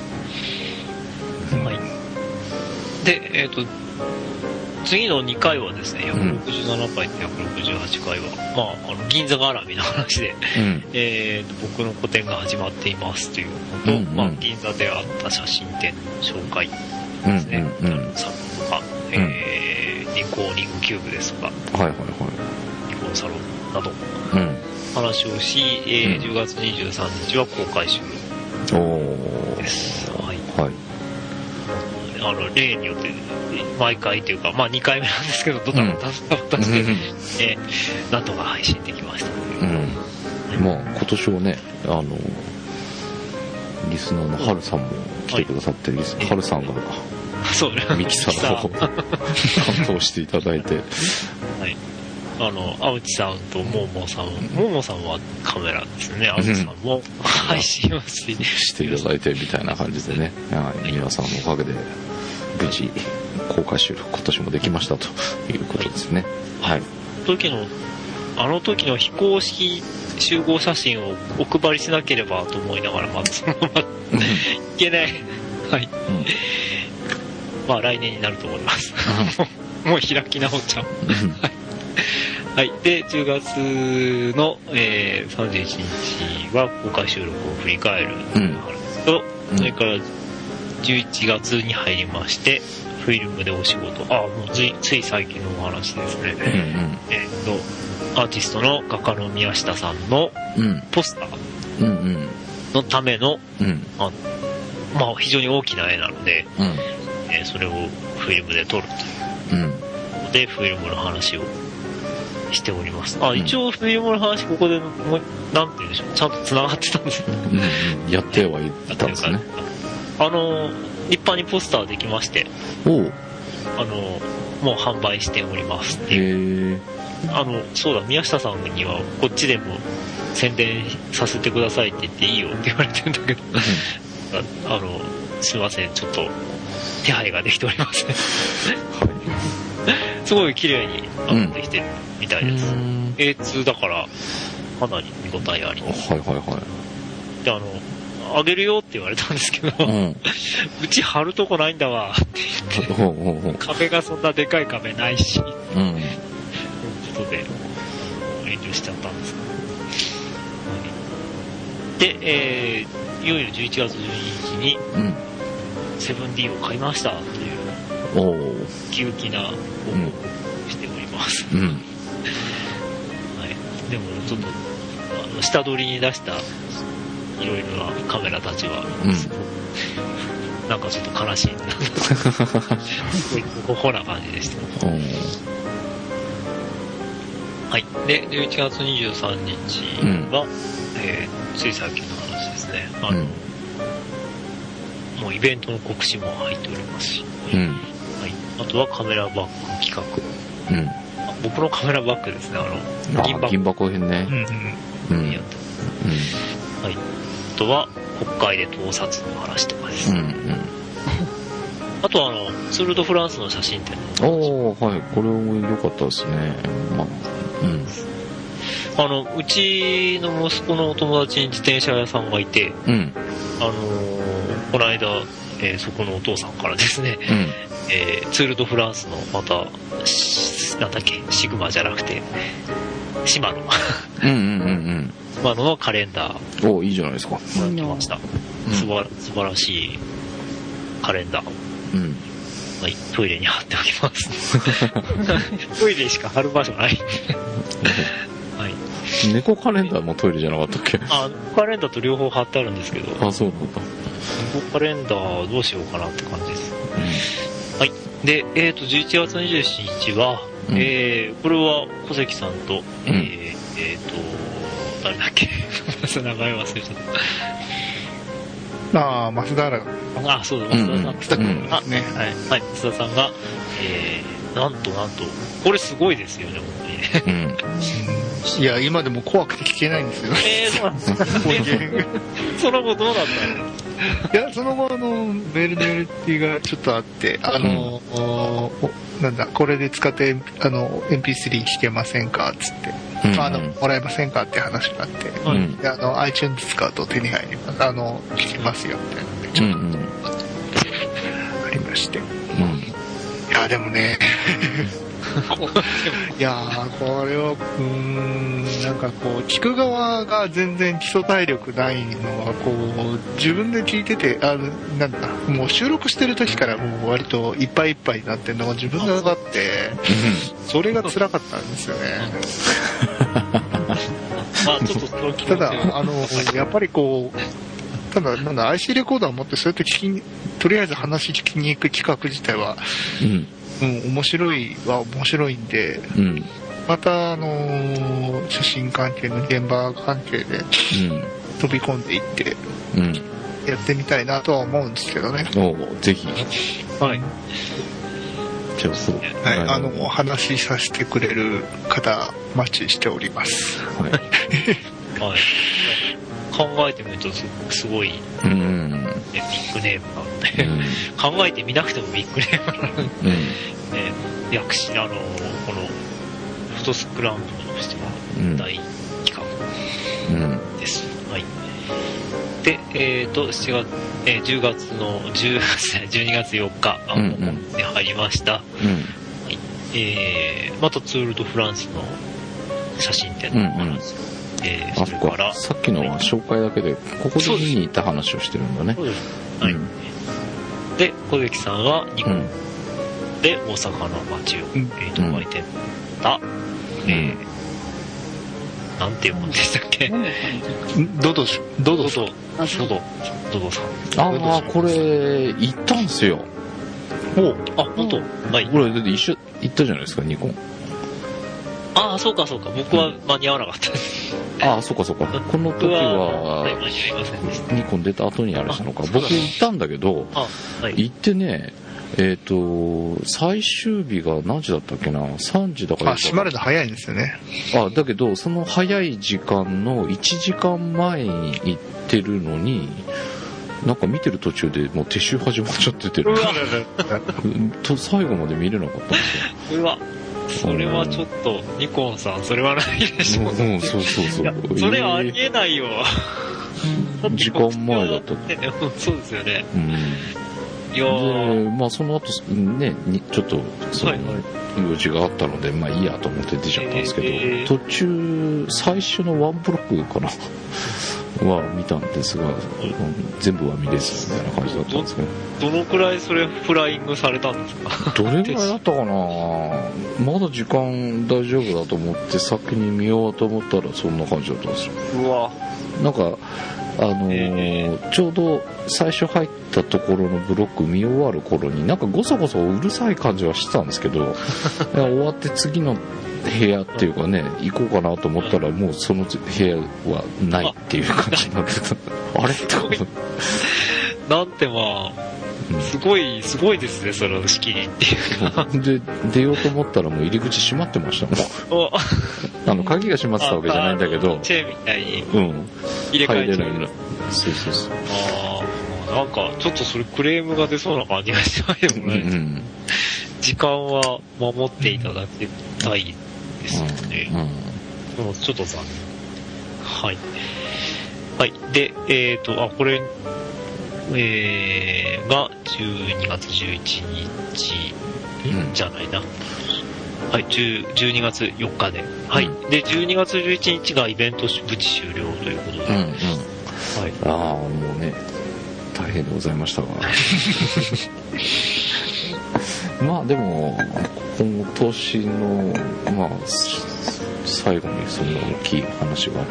S2: はいでえっ、ー、と次のにかいはですねひゃくろくじゅうななかいとひゃくろくじゅうはちかいは、まあ、あの銀座絡みの話で、うんえー、と僕の個展が始まっていますというのと、うんうんまあ、銀座であった写真展の紹介ですね、うんうんうん、サロンとか、うんえー、ニコーニングキューブですとか、はいはいはい、ニコーサロンなど、うん、話をし、えーうん、じゅうがつにじゅうさんにちは公開収録です。はい。はい、あの例によって毎回というか、まあにかいめなんですけど、ドタバタドタバタして、うんえー、なんとか配信できましたという。
S3: うん、まあ今年はね、あのリスナーのハルさんも来てくださって、はい、ハルさんが。
S2: そうね、
S3: ミキサーを担当していただいて、
S2: はい、あの青地さんとモーモーさん、モーモーさんはカメラですね、青地さんも配信をして
S3: していただいてみたいな感じでね、はい、皆さんのおかげで無事公開収録今年もできましたということですね。はい。
S2: 時のあの時の非公式集合写真をお配りしなければと思いながらまずそのままいけない。はい。うんまあ来年になると思います。もう開き直っちゃう。はい。で、じゅうがつの、えー、さんじゅういちにちは公開収録を振り返ると、うん、それからじゅういちがつに入りまして、フィルムでお仕事、あ、もうつい、つい最近のお話ですね。うんうん、えっと、アーティストの画家の宮下さんのポスターのための、うんうん、あまあ非常に大きな絵なので、うんえー、それをフィルムで撮るというので、フィルムの話をしております。あ、一応フィルムの話ここでもうなんて言うんでしょう、ちゃんと繋がってたんですよ、
S3: うんうん、やってはいたんですね。
S2: あの一般にポスターできまして、
S3: おう
S2: あのもう販売しておりますっていう。あのそうだ、宮下さんにはこっちでも宣伝させてくださいって言っていいよって言われてるんだけどあ, あのすいません、ちょっと手配ができておりません、はい、すごい綺麗にできてるみたいです、うん、エーツー だからかなり見応えあり、はい
S3: はいはい。
S2: で、あのあげるよって言われたんですけど、うん、うち貼るとこないんだわって言って壁がそんなでかい壁ないし、うん、ということで遠慮しちゃったんですけど、で、えー、いよいよじゅういちがつじゅうににちに、うん、セブンディー を買いましたというウキウキな報告をしております、うんはい、でもちょっとあの下取りに出したいろいろなカメラたちは、うん、なんかちょっと悲しいごほな感じでした、はい。でじゅういちがつにじゅうさんにちは、うんえー、つい最近の話ですね。あの、うん、もうイベントの告知も入っておりますし、うんはい、あとはカメラバッグ企画、うん、僕のカメラバッグですね、あの
S3: 銀箱銀箱編ね、
S2: うんうん、やってます、うんはい、あとは国会で盗撮の話とかですね、うんうん、あとはあのツール・ド・フランスの写真展の
S3: おーはい、これも良かったですね、まあうん
S2: あのうちの息子のお友達に自転車屋さんがいて、うん、あのー、この間、えー、そこのお父さんからですね、うんえー、ツール・ド・フランスのまたなんだっけシグマじゃなくてシマノうんうんうんうんシマノのカレンダー
S3: おいいじゃないですかも
S2: らってました、うん、素晴ら素晴らしいカレンダーを、うんはい、トイレに貼っておきますトイレしか貼る場所ないはい、
S3: 猫カレンダーもトイレじゃなかったっけ？
S2: あ、猫カレンダーと両方貼ってあるんですけど、
S3: あ、そうなんだ。
S2: 猫カレンダーどうしようかなって感じです。うん、はい。で、えっ、ー、とじゅういちがつにじゅうしちにちは、うん、えー、これは小関さんと、うん、えー、えー、と誰だっけ？名前忘れちゃった。
S4: ああ、増田ら。
S2: あ、そうだ、増田さん。うんうん、あ、ね、はい、はい、増田さんが、えー、なんとなんとこれすごいですよね、本当にね。うん
S4: いや今でも怖くて聞けないんですよ。
S2: えー、そうなんですか。その後どうだったの？
S4: いやその後あのメールのやり取りがちょっとあってあの、うん、なんだこれで使ってあの エムピースリー 聞けませんかっつって、うん、あのもらえませんかって話があって、うん、であの iTunes 使うと手に入りますあの聞けますよみたいなのでちょっと、うんうん、ありまして、うん、いやでもね。いやーこれをうーんなんかこう聞く側が全然基礎体力ないのはこう自分で聞いててあのなんだもう収録してる時からもう割といっぱいいっぱいになってるのが自分で分かってそれが辛かったんですよね。
S2: まあちょっと
S4: ただあのやっぱりこうただなんだ アイシー レコーダーを持ってそうやって聞きとりあえず話聞きに行く企画自体は、うんうん、面白いは面白いんで、うん、また、あのー、写真関係の現場関係で、うん、飛び込んでいって、うん、やってみたいなとは思うんですけどね。
S3: おぜひ。
S2: はい。
S3: じゃあそう。
S4: はい、あの、お話しさせてくれる方、お待ちしております。はい。
S2: はい考えてみると す, すごい、うん、ね、ビッグネームなので、うん、考えてみなくてもビッグネームなので、うんね、訳しあのこのフォトスクランブルとしては大企画です、うんはい、 で、えーと、しちがつ、えー、じゅうがつの、じゅう、じゅうにがつよっか、あ、うんうん、に入りました。うん、えー、またツール・ド・フランスの写真展の話、うんうん、えー、それから
S3: さっきのは紹介だけで、ここで見に行った話をしてるんだね。
S2: そうです。はい。うん、で、小関さんはニコンで大阪の街を、うん、えーと、巻いてた、うん、えー、なんていうもんでしたっけ？
S4: ドドシドド
S2: ドドドドドドさん。
S3: ああ、これ行ったんすよ。
S2: おあ、本当。はい。
S3: これだって一緒行ったじゃないですか、ニコン。
S2: ああ、そうかそうか。僕は間に合わなかったです。
S3: ああ、そうかそうか。この時は、はい、間に合いませんでした。ニコン出た後にあれしたのか。僕行ったんだけど、はい、行ってね、えっ、ー、と、最終日が何時だったっけな、さんじだから。
S4: あ、閉まるの早いんですよね。
S3: あ、だけど、その早い時間のいちじかんまえに行ってるのに、なんか見てる途中でもう撤収始まっちゃっててる。と最後まで見れなかったんです
S2: よ。うわ。それはちょっと、ニコンさん、それはないでしょう。
S3: うん、そうそうそう。
S2: それありえないよ。
S3: えー、時間前だったって。
S2: そうですよね。
S3: うん。いやー。まあその後、ね、ちょっと、その、用事があったので、まあいいやと思って出ちゃったんですけど、えー、途中、最初のワンブロックかな。は見たんですが、全部は見れずみたいな感じだったんですけど、
S2: ど, どのくらいそれフライングされたんですか？
S3: どれぐらいだったかな。まだ時間大丈夫だと思って先に見ようと思ったらそんな感じだったんですよ。
S2: うわ、
S3: なんかあのーえー、ちょうど最初入ったところのブロック見終わる頃になんかゴソゴソうるさい感じはしてたんですけど終わって次の部屋っていうかね、行こうかなと思ったらもうその部屋はないっていう感じになってた。あれってこと
S2: なんてまあ、すごい、すごいですね、その仕切りっていうか。
S3: で、出ようと思ったらもう入り口閉まってましたもん。あの、鍵が閉まってたわけじゃないんだけど。
S2: チェーンみたいに。
S3: うん。
S2: 入れ替えちゃう。
S3: そうそうそう。
S2: ああ、なんか、ちょっとそれクレームが出そうな感じがしないでもないです。うん、時間は守っていただきたいですよね。うん。うん、でもちょっと残念。はい。はい。で、えっ、ー、と、あ、これ、えー、がじゅうにがつじゅういちにち、うん、じゃないな。はい、じゅうにがつよっかで。はい。うん、で、じゅうにがつじゅういちにちがイベント無事終了ということで。うんうん。はい。
S3: ああ、もうね、大変でございましたが。まあでも、今年の、まあ、最後にそんな大きい話があって、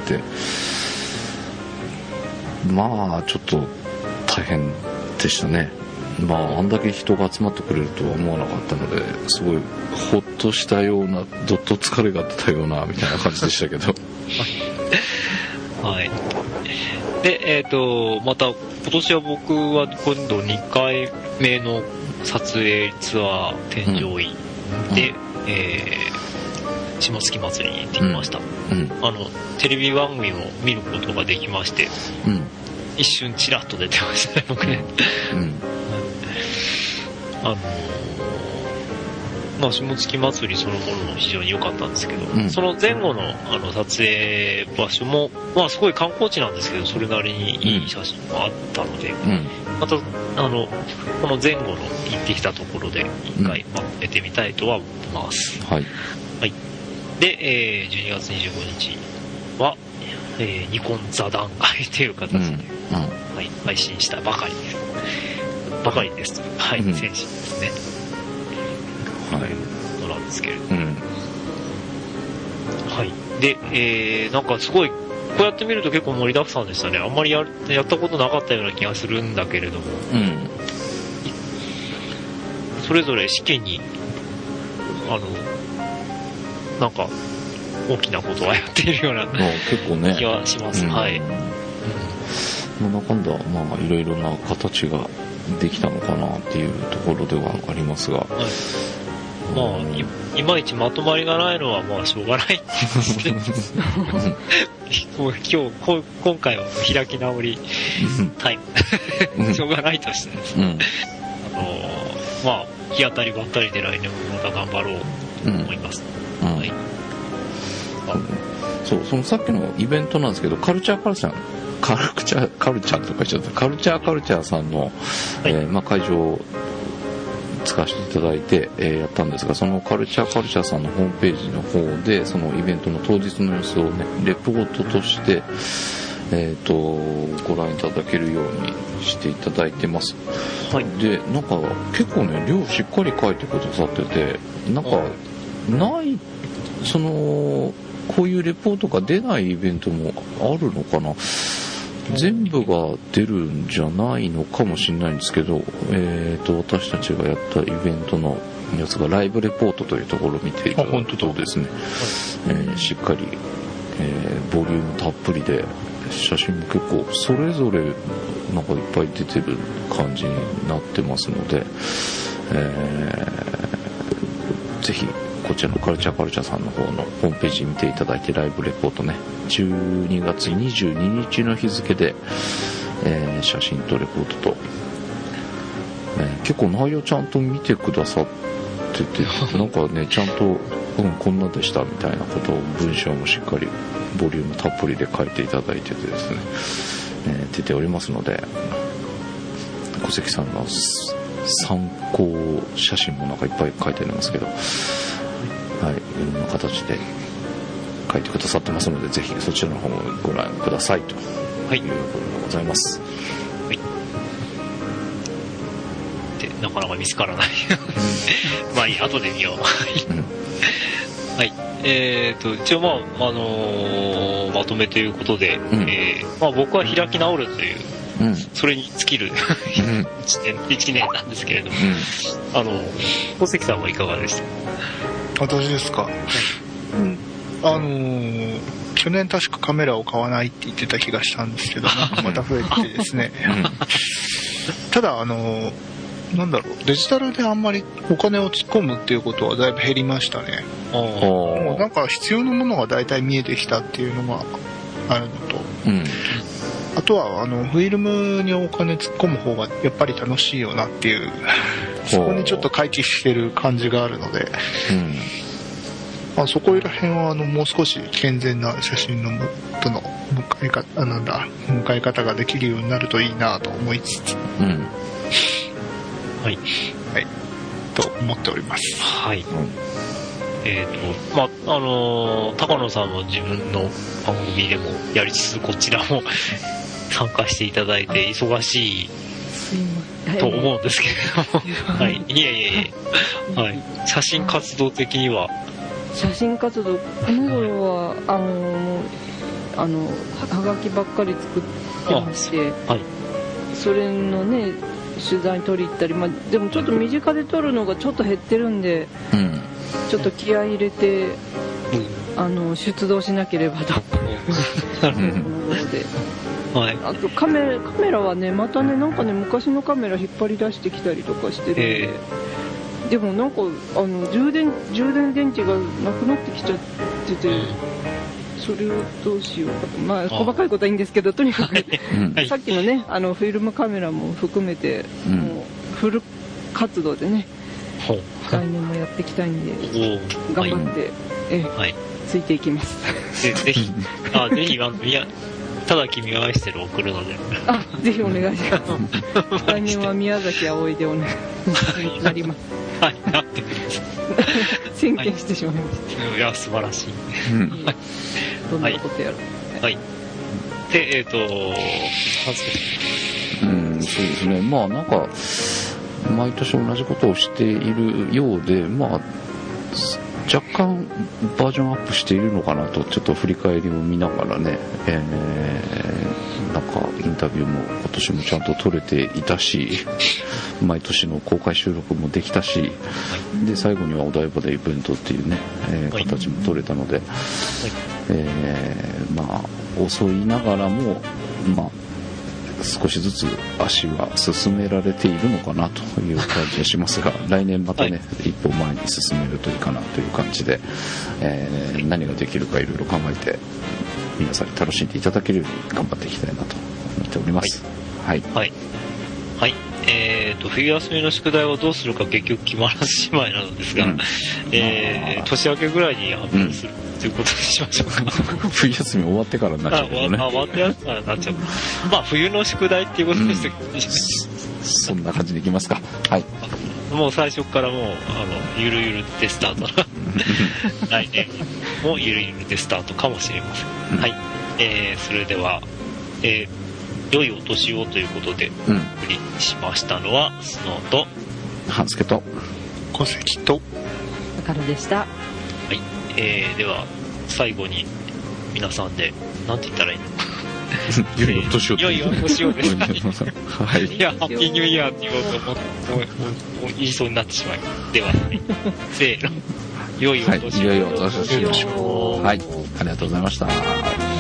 S3: まあ、ちょっと大変でしたね。まあ、あんだけ人が集まってくれるとは思わなかったので、すごいほっとしたような、どっと疲れが出たようなみたいな感じでしたけど。
S2: はい。で、えっ、ー、と、また今年は僕は今度にかいめの撮影ツアー添乗員で、うん、えー、下月祭りに行ってきました、うんうん、あのテレビ番組を見ることができまして、うん、一瞬チラッと出てましたね僕ね、うん、あのまあ下月祭りそのものも非常に良かったんですけど、うん、その前後のあの撮影場所もまあすごい観光地なんですけどそれなりにいい写真があったので、うん、またあのこの前後の行ってきたところで一回まとめてみたいとは思ってます、うん、はい、はい、で、えー、じゅうにがつにじゅうごにちは、えー、ニコン座談会という形で、うんうんはい、配信したばかりですばかりですはい、うん、先週ですねはい、そうなんですけれども、うん、はい。で、えー、なんかすごい、こうやって見ると結構盛りだくさんでしたね。あんまり や, やったことなかったような気がするんだけれども、うん、それぞれ試験に、あの、なんか、大きなことはやっているような
S3: 結構、ね、
S2: 気がします。うん、はい。
S3: うん、なんだかんだ、まあ、いろいろな形ができたのかなっていうところではありますが、はい
S2: まあ、い, いまいちまとまりがないのはまあしょうがないですね今日今回は開き直りタイムしょうがないとしてですね、うん、あのまあ日当たりばったりで来年もまた頑張ろうと思います、うんうんはい、
S3: そうそのさっきのイベントなんですけどカルチャーカルチャーカルチャーカルチャーとか言っちゃったカルチャーカルチャーさんの、はい、えーまあ、会場を使わせていただいて、えー、やったんですが、そのカルチャーカルチャーさんのホームページの方でそのイベントの当日の様子をねレポートとしてえー、とご覧いただけるようにしていただいてます、はい、でなんか結構ね量しっかり書いてくださっててなんかないそのこういうレポートが出ないイベントもあるのかな、全部が出るんじゃないのかもしれないんですけど、えー、と私たちがやったイベントのやつがライブレポートというところを見ていただくとですね、えー、しっかり、えー、ボリュームたっぷりで写真も結構それぞれなんかいっぱい出てる感じになってますので、えー、ぜひこちらのカルチャーカルチャーさんの方のホームページ見ていただいてライブレポートねじゅうにがつにじゅうににちの日付で、えー、写真とレポートと、えー、結構内容ちゃんと見てくださっててなんかねちゃんと、うん、こんなでしたみたいなことを文章もしっかりボリュームたっぷりで書いていただいててですね、えー、出ておりますので小関さんの参考写真もなんかいっぱい書いてありますけど、はい、いろんな形で書いてくださってますのでぜひそちらの方をご覧くださいということでございます、はい、
S2: でなかなか見つからないまあいい後で見ようはい、えーと一応まああのー、まとめということで、うんえーまあ、僕は開き直るという、うん、それに尽きるいちねん、いちねんなんですけれども、うん、あの小関さんはいかがでした？
S4: 私ですか、うん、あのー、去年確かカメラを買わないって言ってた気がしたんですけどなんかまた増えてですねただあのーなんだろうデジタルであんまりお金を突っ込むっていうことはだいぶ減りましたね。もうなんか必要なものがだいたい見えてきたっていうのがあるのと、うん、あとはあのフィルムにお金突っ込む方がやっぱり楽しいよなっていうそこにちょっと回帰してる感じがあるので、うんまあ、そこら辺はあのもう少し健全な写真のとの向かい方なんだ向かい方ができるようになるといいなと思いつつ、うん
S2: はい、
S4: はい、と思っております。
S2: はい。うん、えっ、ー、と、まあ、あのー、高野さんも自分の番組でもやりつつ、こちらも参加していただいて、忙しいと思うんですけれども、はい。いやいやいや、はい。写真活動的には
S5: 写真活動、この頃は、あのー、あの、はがきばっかり作ってまして、はい。それのね、取材に撮り行ったり、まあ、でもちょっと身近で撮るのがちょっと減ってるんで、うん、ちょっと気合い入れて、うん、あの出動しなければということで、はい、あとカメラ、カメラはねまたねなんかね昔のカメラ引っ張り出してきたりとかしてるんで、えー、でもなんかあの充電充電電池がなくなってきちゃってて、それをどうしようかと、まあ細かいことはいいんですけど、とにかく、はい、さっきのねあのフィルムカメラも含めて、うん、もうフル活動でね、来年もやっていきたいんで頑張って、はい、え、はい、ついていきます。
S2: ぜぜひあぜひあのいやただ君を愛してる送るので、
S5: あぜひお願いします。来年は宮崎あおいでお願いなります。
S2: はい、なってください。
S5: 宣言してしまいました。
S2: はい、いや素晴らしい。うん、
S5: どんなことやろう。
S2: はい。はい、でえっ、ー、と
S3: うん、そうですね。まあなんか毎年同じことをしているようで、まあ若干バージョンアップしているのかなとちょっと振り返りを見ながらね、えー、なんかインタビューも今年もちゃんと撮れていたし、毎年の公開収録もできたし、で最後にはお台場でイベントっていうね、えー、形も撮れたので、えー、まあ遅いながらもまあ少しずつ足は進められているのかなという感じがしますが、来年またね、はい、一歩前に進めるといいかなという感じで、えー、何ができるかいろいろ考えて皆さんに楽しんでいただけるように頑張っていきたいなと思っております。はい、
S2: はいはい、ええーと、冬休みの宿題をどうするか結局決まらずしまいなのですが、うん、えー、年明けぐらいに発表する、うん、ということにしましょうか。
S3: 冬休み終わってからになっちゃうけどね。
S2: あ、終わってからになっちゃう。まあ、冬の宿題っていうことにしておきましょう。
S3: そんな感じでいきますか。はい。
S2: もう最初からもう、あの、ゆるゆるでスタート。来年もゆるゆるでスタートかもしれません。うん、はい。えー、それでは、えー、良いお年をということで、お送りしましたのは、スノーと、
S3: 半助と、
S4: 小関と、
S5: あかるでした。
S2: はい。えー、では、最後に、皆さんで、なんて言ったらいいの
S3: 良いお年を。
S2: 良いお年をです。
S3: はい。
S2: いや、ハッピーニューイヤーって言おうと思って、もう、もう言いそうになってしまい。では、せーの。良いお年を。
S3: はい、良いお年を。はい。ありがとうございました。